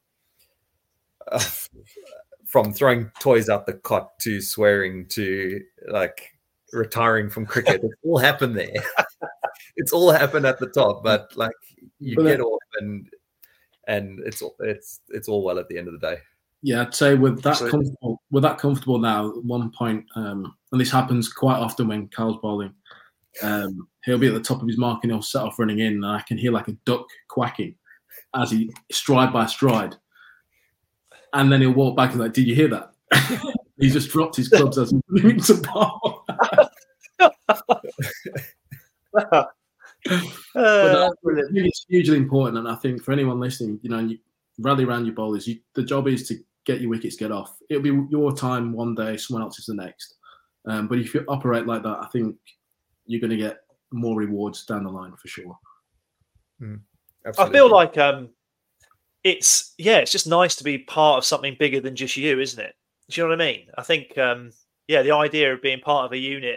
throwing toys out the cot to swearing to like retiring from cricket. It's all happened there. It's all happened at the top, but like you get off and it's all well at the end of the day. Yeah, I'd say we're that comfortable now. At one point, and this happens quite often when Carl's bowling. He'll be at the top of his mark and he'll set off running in, and I can hear like a duck quacking as he stride by stride, and then he'll walk back and like, "Did you hear that?" He just dropped his clubs as he's moving to bowl. It's hugely important, and I think for anyone listening, you rally around your bowlers. The job is to get your wickets, get off. It'll be your time one day, someone else is the next. But if you operate like that, I think you're going to get more rewards down the line for sure. I feel like it's just nice to be part of something bigger than just you, isn't it? Do you know what I mean? I think the idea of being part of a unit,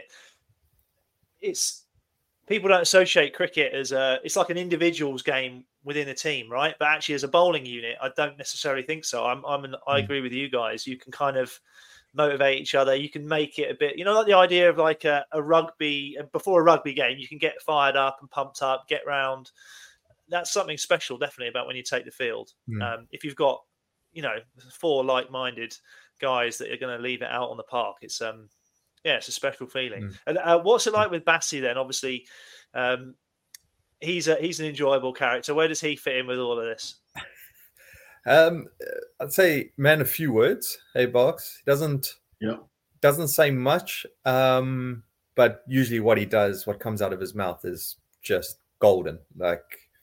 people don't associate cricket as it's like an individual's game within a team, right? But actually, as a bowling unit, I don't necessarily think so. I agree with you guys. You can kind of motivate each other. You can make it a bit, like the idea of like a rugby, before a rugby game, you can get fired up and pumped up, get round. That's something special, definitely, about when you take the field. If you've got, 4 like-minded guys that are going to leave it out on the park, it's it's a special feeling. And what's it like with Bassi then? Obviously, he's an enjoyable character. Where does he fit in with all of this? I'd say, man, a few words. Hey, Box. He doesn't say much, but usually what he does, what comes out of his mouth is just golden. Like,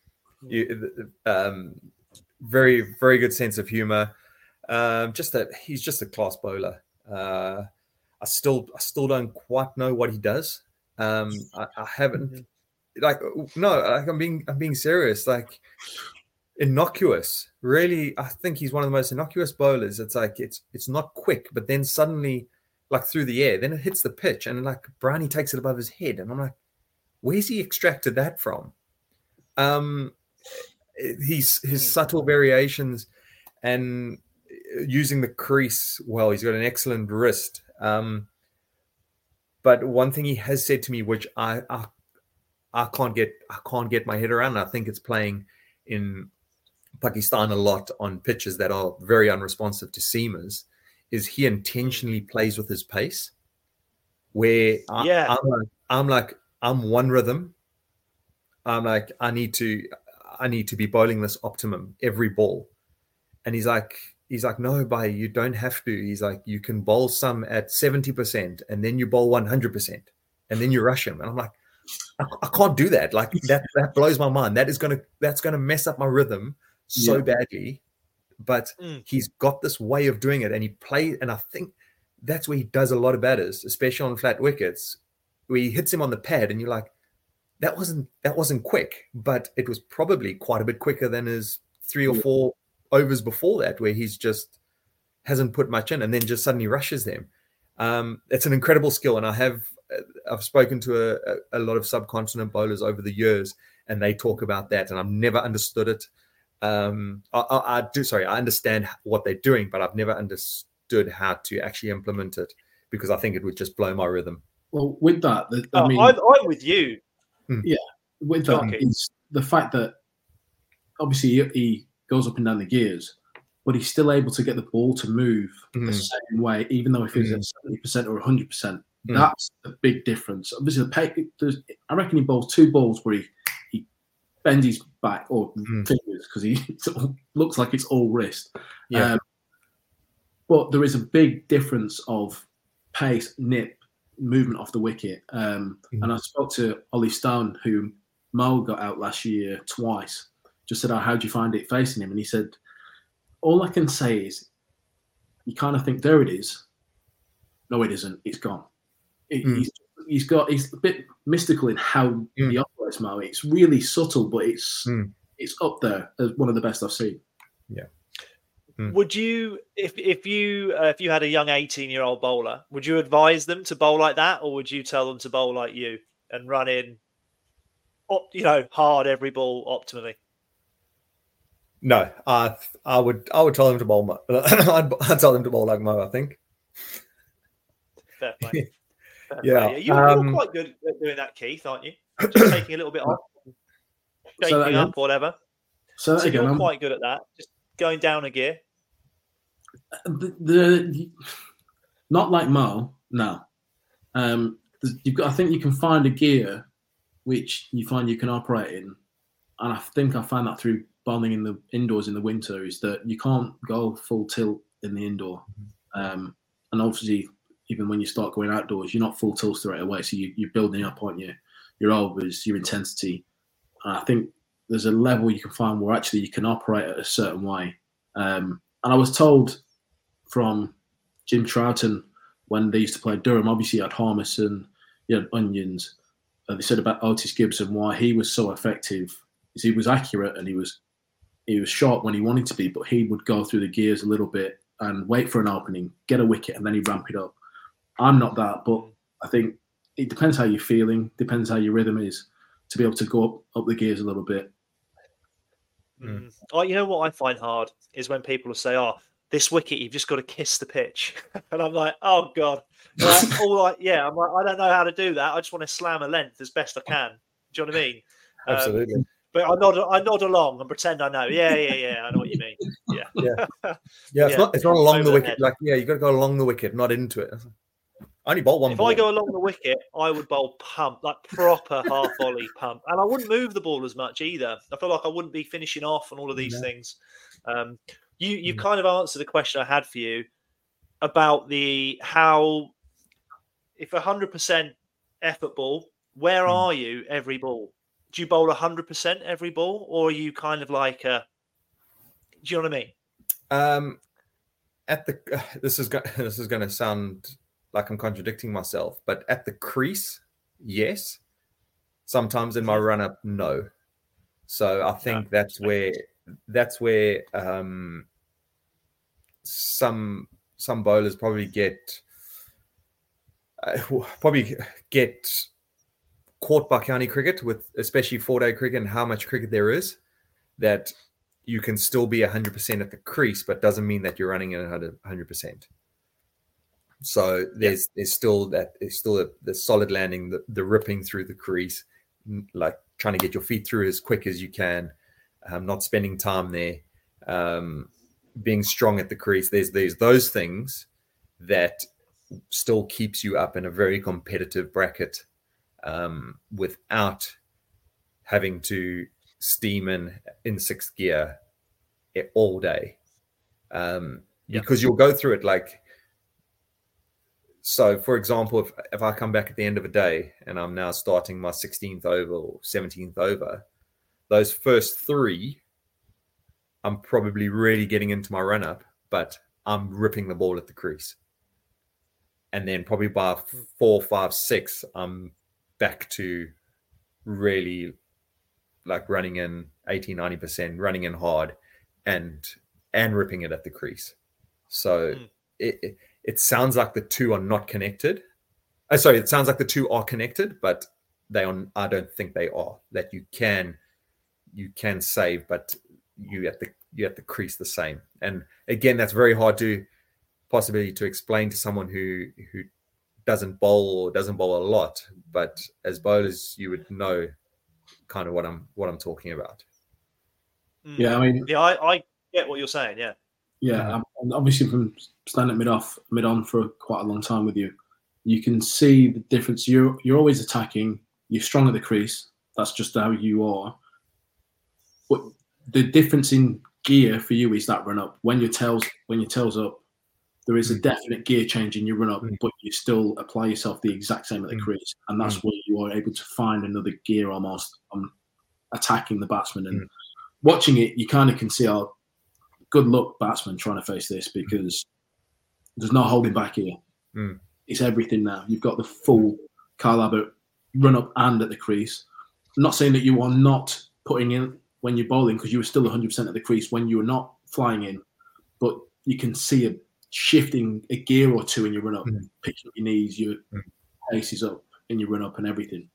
very, very good sense of humor. He's just a class bowler. I still don't quite know what he does. I haven't I'm being serious. Like, innocuous, really. I think he's one of the most innocuous bowlers. It's like it's not quick, but then suddenly, like, through the air, then it hits the pitch, and like Brownie takes it above his head, and I'm like, where's he extracted that from? His subtle variations and using the crease well. He's got an excellent wrist. But one thing he has said to me, which I can't get my head around, and I think it's playing in Pakistan a lot on pitches that are very unresponsive to seamers, is he intentionally plays with his pace, where I'm one rhythm. I'm like, I need to be bowling this optimum every ball. And he's like, no, Bhai, you don't have to. He's like, you can bowl some at 70% and then you bowl 100% and then you rush him. And I'm like, I can't do that. Like, that blows my mind. That's gonna mess up my rhythm so badly. But he's got this way of doing it, and he plays. And I think that's where he does a lot of batters, especially on flat wickets, where he hits him on the pad, and you're like, that wasn't quick, but it was probably quite a bit quicker than his 3 or 4 overs before that, where he's just hasn't put much in and then just suddenly rushes them. It's an incredible skill, and I've spoken to a lot of subcontinent bowlers over the years, and they talk about that, and I've never understood it. I understand what they're doing, but I've never understood how to actually implement it, because I think it would just blow my rhythm. Well, with that, I'm with you. Yeah, with that, it's the fact that obviously he goes up and down the gears, but he's still able to get the ball to move the same way, even though if it's at 70% or 100%. That's a big difference. Obviously, I reckon he bowls 2 balls where he bends his back or fingers, because he looks like it's all wrist. Yeah. But there is a big difference of pace, nip, movement off the wicket. And I spoke to Ollie Stone, who Mo got out last year twice, just said, how do you find it facing him? And he said, all I can say is, you kind of think, there it is. No, it isn't. It's gone. He's a bit mystical in how he operates, Mo. It's really subtle, but it's up there as one of the best I've seen. Yeah. Would you, if you had a young 18-year-old bowler, would you advise them to bowl like that, or would you tell them to bowl like you and run in, hard every ball optimally? No, I would tell them to bowl. I'd tell them to bowl like Mo, I think. Fair play. Yeah, you're quite good at doing that, Keith, aren't you? Just taking a little bit off, shaking up, whatever. So you're quite good at that. Just going down a gear. Not like Mo, no. I think you can find a gear which you find you can operate in, and I think I found that through bowling in the indoors in the winter, is that you can't go full tilt in the indoor, and obviously even when you start going outdoors, you're not full tilt straight away, so you're building up on your overs, your intensity. And I think there's a level you can find where actually you can operate at a certain way. And I was told from Jim Troughton when they used to play Durham, obviously you had Harmison, you had Onions. They said about Otis Gibson, why he was so effective is he was accurate and he was sharp when he wanted to be, but he would go through the gears a little bit and wait for an opening, get a wicket, and then he'd ramp it up. I'm not that, but I think it depends how you're feeling, depends how your rhythm is, to be able to go up the gears a little bit. Oh, you know what I find hard is when people say, this wicket, you've just got to kiss the pitch. And I'm like, oh God. I'm like, I don't know how to do that. I just want to slam a length as best I can. Do you know what I mean? Absolutely. But I nod along and pretend I know. Yeah. I know what you mean. Yeah. It's not along the wicket. Like, you got to go along the wicket, not into it. I only bowl one. If I go along the wicket, I would bowl pump, like proper half volley pump, and I wouldn't move the ball as much either. I feel like I wouldn't be finishing off and all of these things. You kind of answered the question I had for you about how if 100% effort ball, where are you every ball? Do you bowl 100% every ball, or are you kind of like do you know what I mean? This is going to sound like I'm contradicting myself, but at the crease, yes. Sometimes in my run up, no. So I think that's where some bowlers probably get caught by county cricket, with especially 4-day cricket and how much cricket there is, that you can still be 100% at the crease, but doesn't mean that you're running at 100%. So there's still the solid landing, the ripping through the crease, like trying to get your feet through as quick as you can, not spending time there, being strong at the crease. There's those things that still keeps you up in a very competitive bracket, without having to steam in sixth gear all day, because you'll go through it like. So, for example, if I come back at the end of a day and I'm now starting my 16th over or 17th over, those first 3, I'm probably really getting into my run-up, but I'm ripping the ball at the crease. And then probably by 4, 5, 6, I'm back to really like running in 80, 90%, running in hard and ripping it at the crease. So it sounds like the two are not connected. It sounds like the two are connected, but they are. I don't think they are. That you can save, but you at the crease the same. And again, that's very hard to explain to someone who doesn't bowl a lot. But as bowlers, you would know kind of what I'm talking about. Yeah, I mean, I get what you're saying. Yeah. Yeah, and obviously from standing mid on for quite a long time with you, you can see the difference. You're always attacking. You're strong at the crease. That's just how you are. But the difference in gear for you is that run up. When your tail's up, there is a definite gear change in your run up, but you still apply yourself the exact same at the crease, and that's where you are able to find another gear almost on attacking the batsman. And watching it, you kind of can see how. Good luck, batsman, trying to face this, because there's no holding back here. It's everything now. You've got the full Kyle Abbott run up and at the crease. I'm not saying that you are not putting in when you're bowling, because you were still 100% at the crease when you were not flying in, but you can see a shifting a gear or two in your run up, picking up your knees, your pace is up in your run up and everything.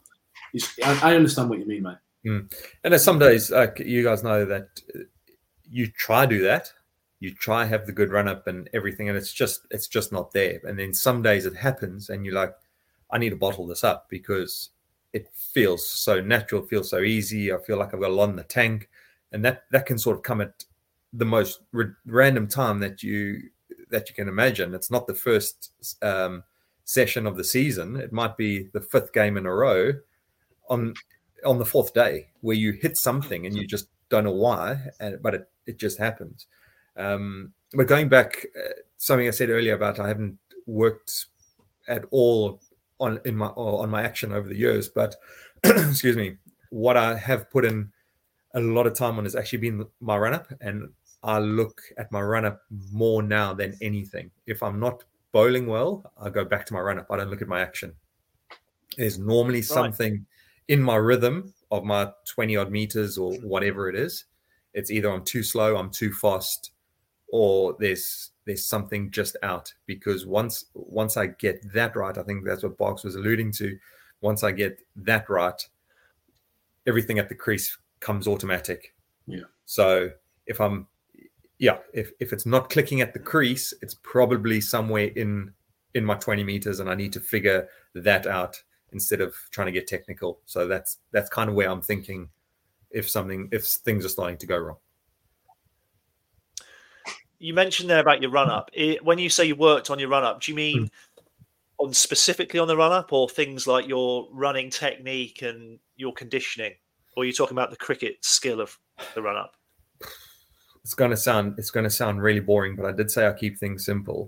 I understand what you mean, mate. And there's some days, you guys know that. You try to do that, you try have the good run up and everything, and it's just not there. And then some days it happens and you're like, I need to bottle this up because it feels so natural, feels so easy. I feel like I've got a lot in the tank, and that can sort of come at the most random time that you can imagine. It's not the first session of the season. It might be the 5th game in a row on the 4th day where you hit something and you just don't know why, but it just happens. But going back, something I said earlier about I haven't worked at all on my action over the years, but excuse me, what I have put in a lot of time on has actually been my run-up, and I look at my run-up more now than anything. If I'm not bowling well, I go back to my run-up. I don't look at my action. There's normally something in my rhythm of my 20-odd meters or whatever it is. It's either I'm too slow, I'm too fast, or there's something just out. Because once I get that right, I think that's what Barks was alluding to. Once I get that right, everything at the crease comes automatic. Yeah. So if I'm yeah, if it's not clicking at the crease, it's probably somewhere in my 20 meters, and I need to figure that out instead of trying to get technical. So that's kind of where I'm thinking if things are starting to go wrong. You mentioned there about your run up. When you say you worked on your run up, do you mean specifically on the run up, or things like your running technique and your conditioning, or are you talking about the cricket skill of the run up? It's going to sound really boring, but I did say I keep things simple.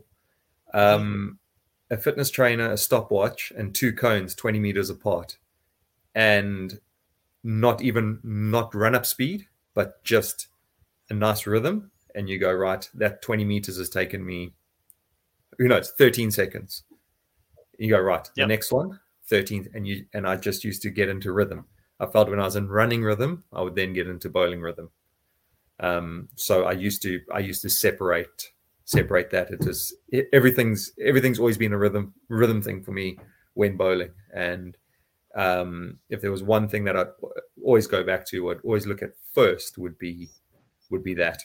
A fitness trainer, a stopwatch, and 2 cones 20 meters apart, and not run up speed, but just a nice rhythm. And you go, right, that 20 meters has taken me, it's 13 seconds. You go, right, the next one, 13, and I just used to get into rhythm. I felt when I was in running rhythm, I would then get into bowling rhythm. So I used to separate that. It is everything's always been a rhythm thing for me when bowling. And if there was one thing that I'd always go back to, I'd always look at first would be that.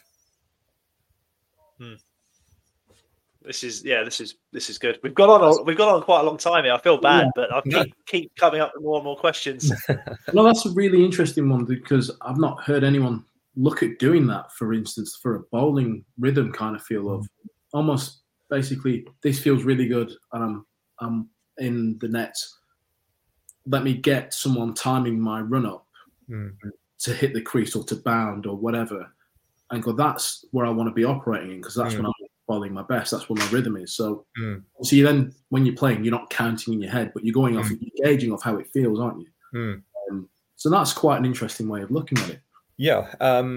This is good. We've gone on quite a long time here. I feel bad, but I keep coming up with more and more questions. No, that's a really interesting one, because I've not heard anyone look at doing that, for instance, for a bowling rhythm kind of feel of almost basically, this feels really good and I'm in the nets. Let me get someone timing my run up to hit the crease or to bound or whatever, and go, that's where I want to be operating in, because that's when I'm bowling my best. That's where my rhythm is. So you then, when you're playing, you're not counting in your head, but you're going off, you're gauging off how it feels, aren't you? So that's quite an interesting way of looking at it. Yeah.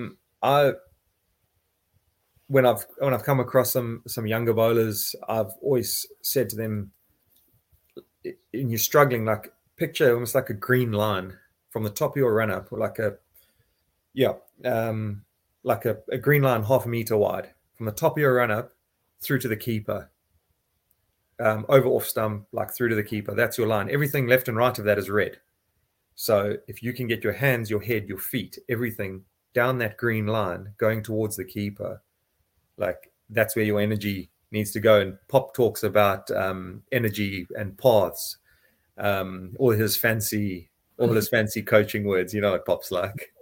When I've come across some younger bowlers, I've always said to them, and you're struggling, like picture almost like a green line from the top of your run up, or like a green line 0.5 meter wide from the top of your run up through to the keeper, over off stump, like through to the keeper. That's your line. Everything left and right of that is red. So if you can get your hands, your head, your feet, everything down that green line going towards the keeper, like that's where your energy needs to go. And Pop talks about energy and paths, all his fancy coaching words. You know what Pop's like.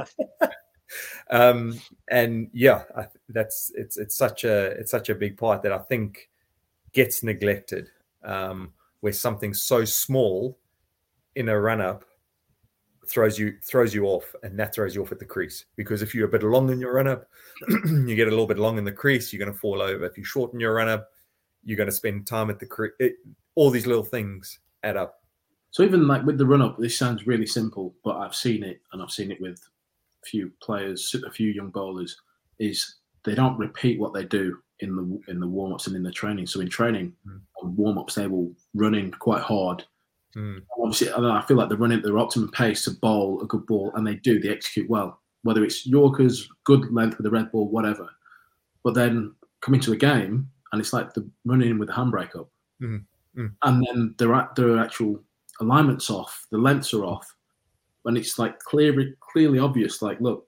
And yeah, it's such a big part that I think gets neglected, where something so small in a run up throws you off, and that throws you off at the crease. Because if you're a bit long in your run up, you get a little bit long in the crease, you're going to fall over. If you shorten your run up, you're going to spend time at the crease. All these little things add up. So even like with the run up, this sounds really simple, but I've seen it with a few players, a few young bowlers, is they don't repeat what they do in the warm ups and in the training. So in training, on warm ups, they will run in quite hard. Obviously, I feel like they're running at their optimum pace to bowl a good ball, and they execute well, whether it's Yorkers, good length with the red ball, whatever. But then come into a game, and it's like the running in with the handbrake up, and then their actual alignment's off, the lengths are off, and it's like clearly obvious. Like, look,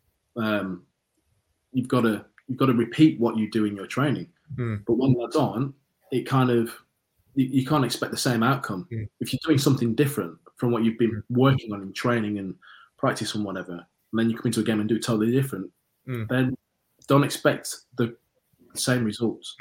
you've got to repeat what you do in your training. But when that's on, it kind of, you can't expect the same outcome. If you're doing something different from what you've been working on in training and practice and whatever, and then you come into a game and do totally different, then don't expect the same results.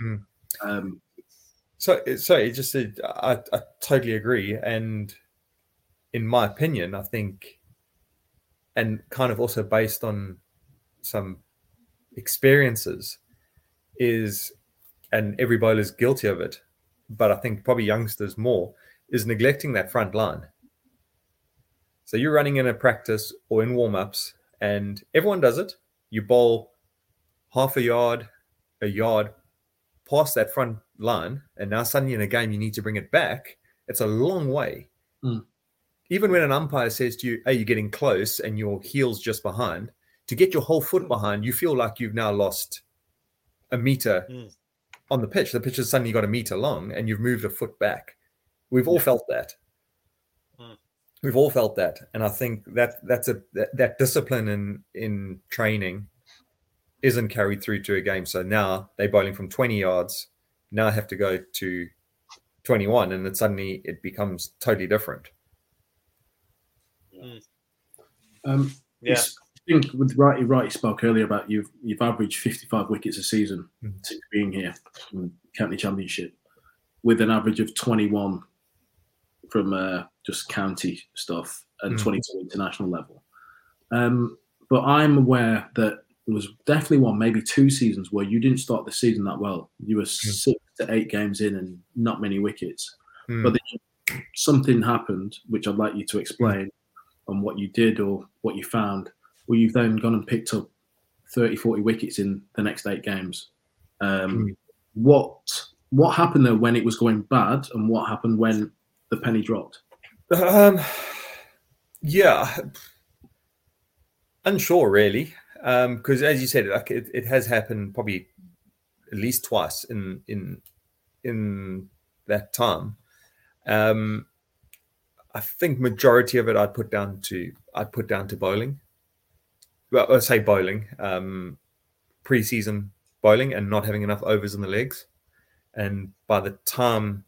So I totally agree. And in my opinion, I think, and kind of also based on some experiences, and every bowler is guilty of it, but I think probably youngsters more, is neglecting that front line. So you're running in a practice or in warm-ups, and everyone does it. You bowl half a yard past that front line, and now suddenly in a game you need to bring it back. It's a long way. Even when an umpire says to you, hey, you're getting close and your heel's just behind, to get your whole foot behind, you feel like you've now lost a meter on the pitch. The pitch has suddenly got a meter long and you've moved a foot back. We've all felt that. We've all felt that. And I think that discipline in training isn't carried through to a game. So now they're bowling from 20 yards. Now I have to go to 21, and then suddenly it becomes totally different. Yeah. I think with Righty spoke earlier about you've averaged 55 wickets a season since being here in county championship, with an average of 21 from just county stuff and 22 international level. But I'm aware that there was definitely maybe 2 seasons where you didn't start the season that well. You were 6 to 8 games in and not many wickets. But then something happened, which I'd like you to explain on what you did or what you found, where you've then gone and picked up 30, 40 wickets in the next 8 games. What happened there when it was going bad, and what happened when the penny dropped? Yeah, unsure really, because as you said, like it has happened probably at least twice in that time. I think majority of it I'd put down to bowling. Well, I say bowling, pre-season bowling, and not having enough overs in the legs. And by the time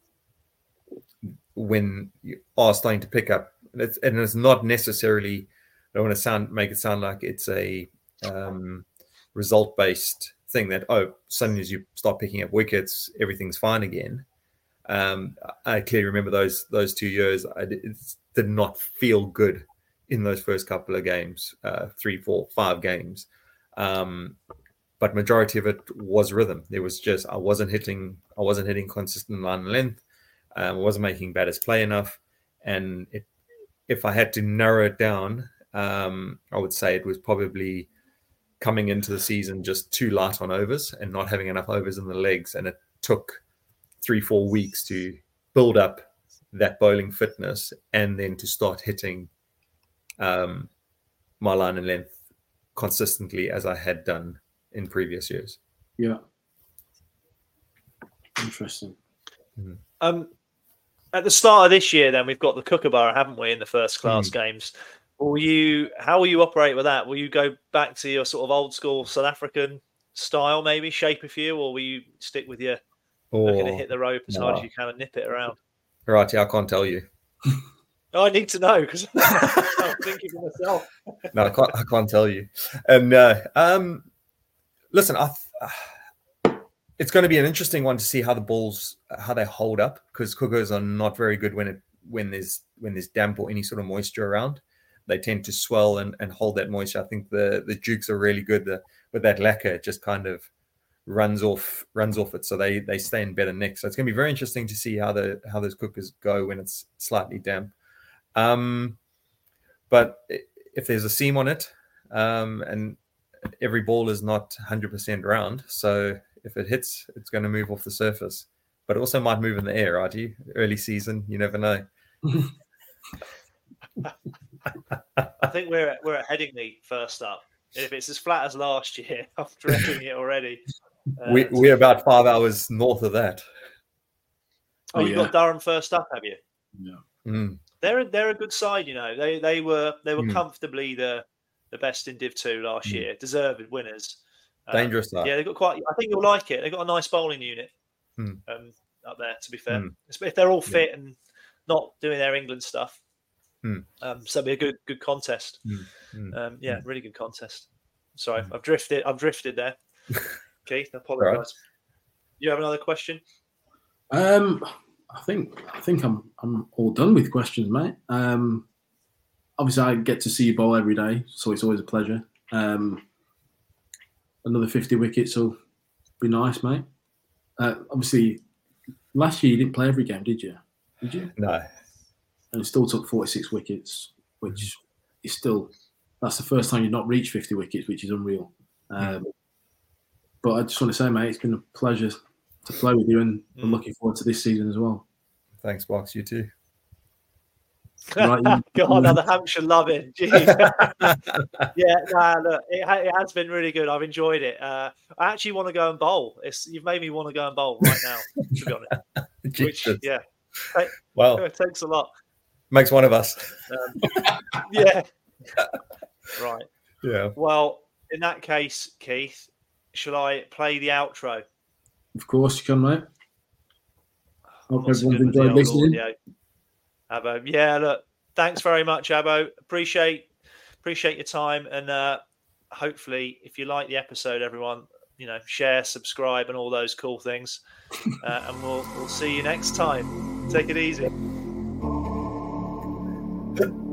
when you are starting to pick up, and it's not necessarily, I don't want to make it sound like it's a result-based thing that, as soon as you start picking up wickets, everything's fine again. I clearly remember those 2 years. It did not feel good in those first couple of games, 3, 4, 5 games. But majority of it was rhythm. There was just I wasn't hitting consistent line and length. I wasn't making batters play enough. And if I had to narrow it down, I would say it was probably coming into the season just too light on overs and not having enough overs in the legs. And it took 3-4 weeks to build up that bowling fitness and then to start hitting my line and length consistently as I had done in previous years. Yeah. Interesting. At the start of this year, then we've got the Kookaburra, haven't we, in the first class games? How will you operate with that? Will you go back to your sort of old school South African style, maybe shape a few, or will you stick with your looking to hit the rope as hard as you can and nip it around? Right, yeah, I can't tell you. I need to know because I'm thinking to myself. No, I can't tell you. And listen, it's going to be an interesting one to see how the balls they hold up, because cookers are not very good when there's damp or any sort of moisture around. They tend to swell and hold that moisture. I think the Dukes are really good with that lacquer. It just kind of runs off it, so they stay in better nick. So it's going to be very interesting to see how those cookers go when it's slightly damp. But if there's a seam on it, and every ball is not 100% round, so if it hits, it's going to move off the surface. But it also might move in the air, right? Early season, you never know. I think we're at Headingley first up. If it's as flat as last year, I'm dreading it already. We're about 5 hours north of that. You've got Durham first up, have you? Yeah. They're a good side, you know. They were comfortably the best in Div 2 last year, deserved winners. Dangerous stuff. Yeah, they've got quite. I think you'll like it. They've got a nice bowling unit up there. To be fair, if they're all fit and not doing their England stuff, so it'll be a good contest. Really good contest. Sorry, I've drifted there. Keith, I apologise. Right. You have another question? I think I'm all done with questions, mate. Obviously, I get to see you bowl every day, so it's always a pleasure. Another 50 wickets will be nice, mate. Obviously, last year you didn't play every game, did you? Did you? No. And it still took 46 wickets, which is still, that's the first time you've not reached 50 wickets, which is unreal. But I just want to say, mate, it's been a pleasure to play with you, and I'm looking forward to this season as well. Thanks, Box. You too. Right, God, another Hampshire loving. Jeez. Look, it has been really good. I've enjoyed it. I actually want to go and bowl. You've made me want to go and bowl right now, to be honest. Which, it takes a lot. Makes one of us. Yeah. Right. Yeah. Well, in that case, Keith, shall I play the outro? Of course you can, mate. Hope What's everyone's good with the enjoyed old listening. audio? Abbo, yeah, look, thanks very much, Abbo. Appreciate your time, and hopefully, if you like the episode, everyone, share, subscribe, and all those cool things. And we'll see you next time. Take it easy.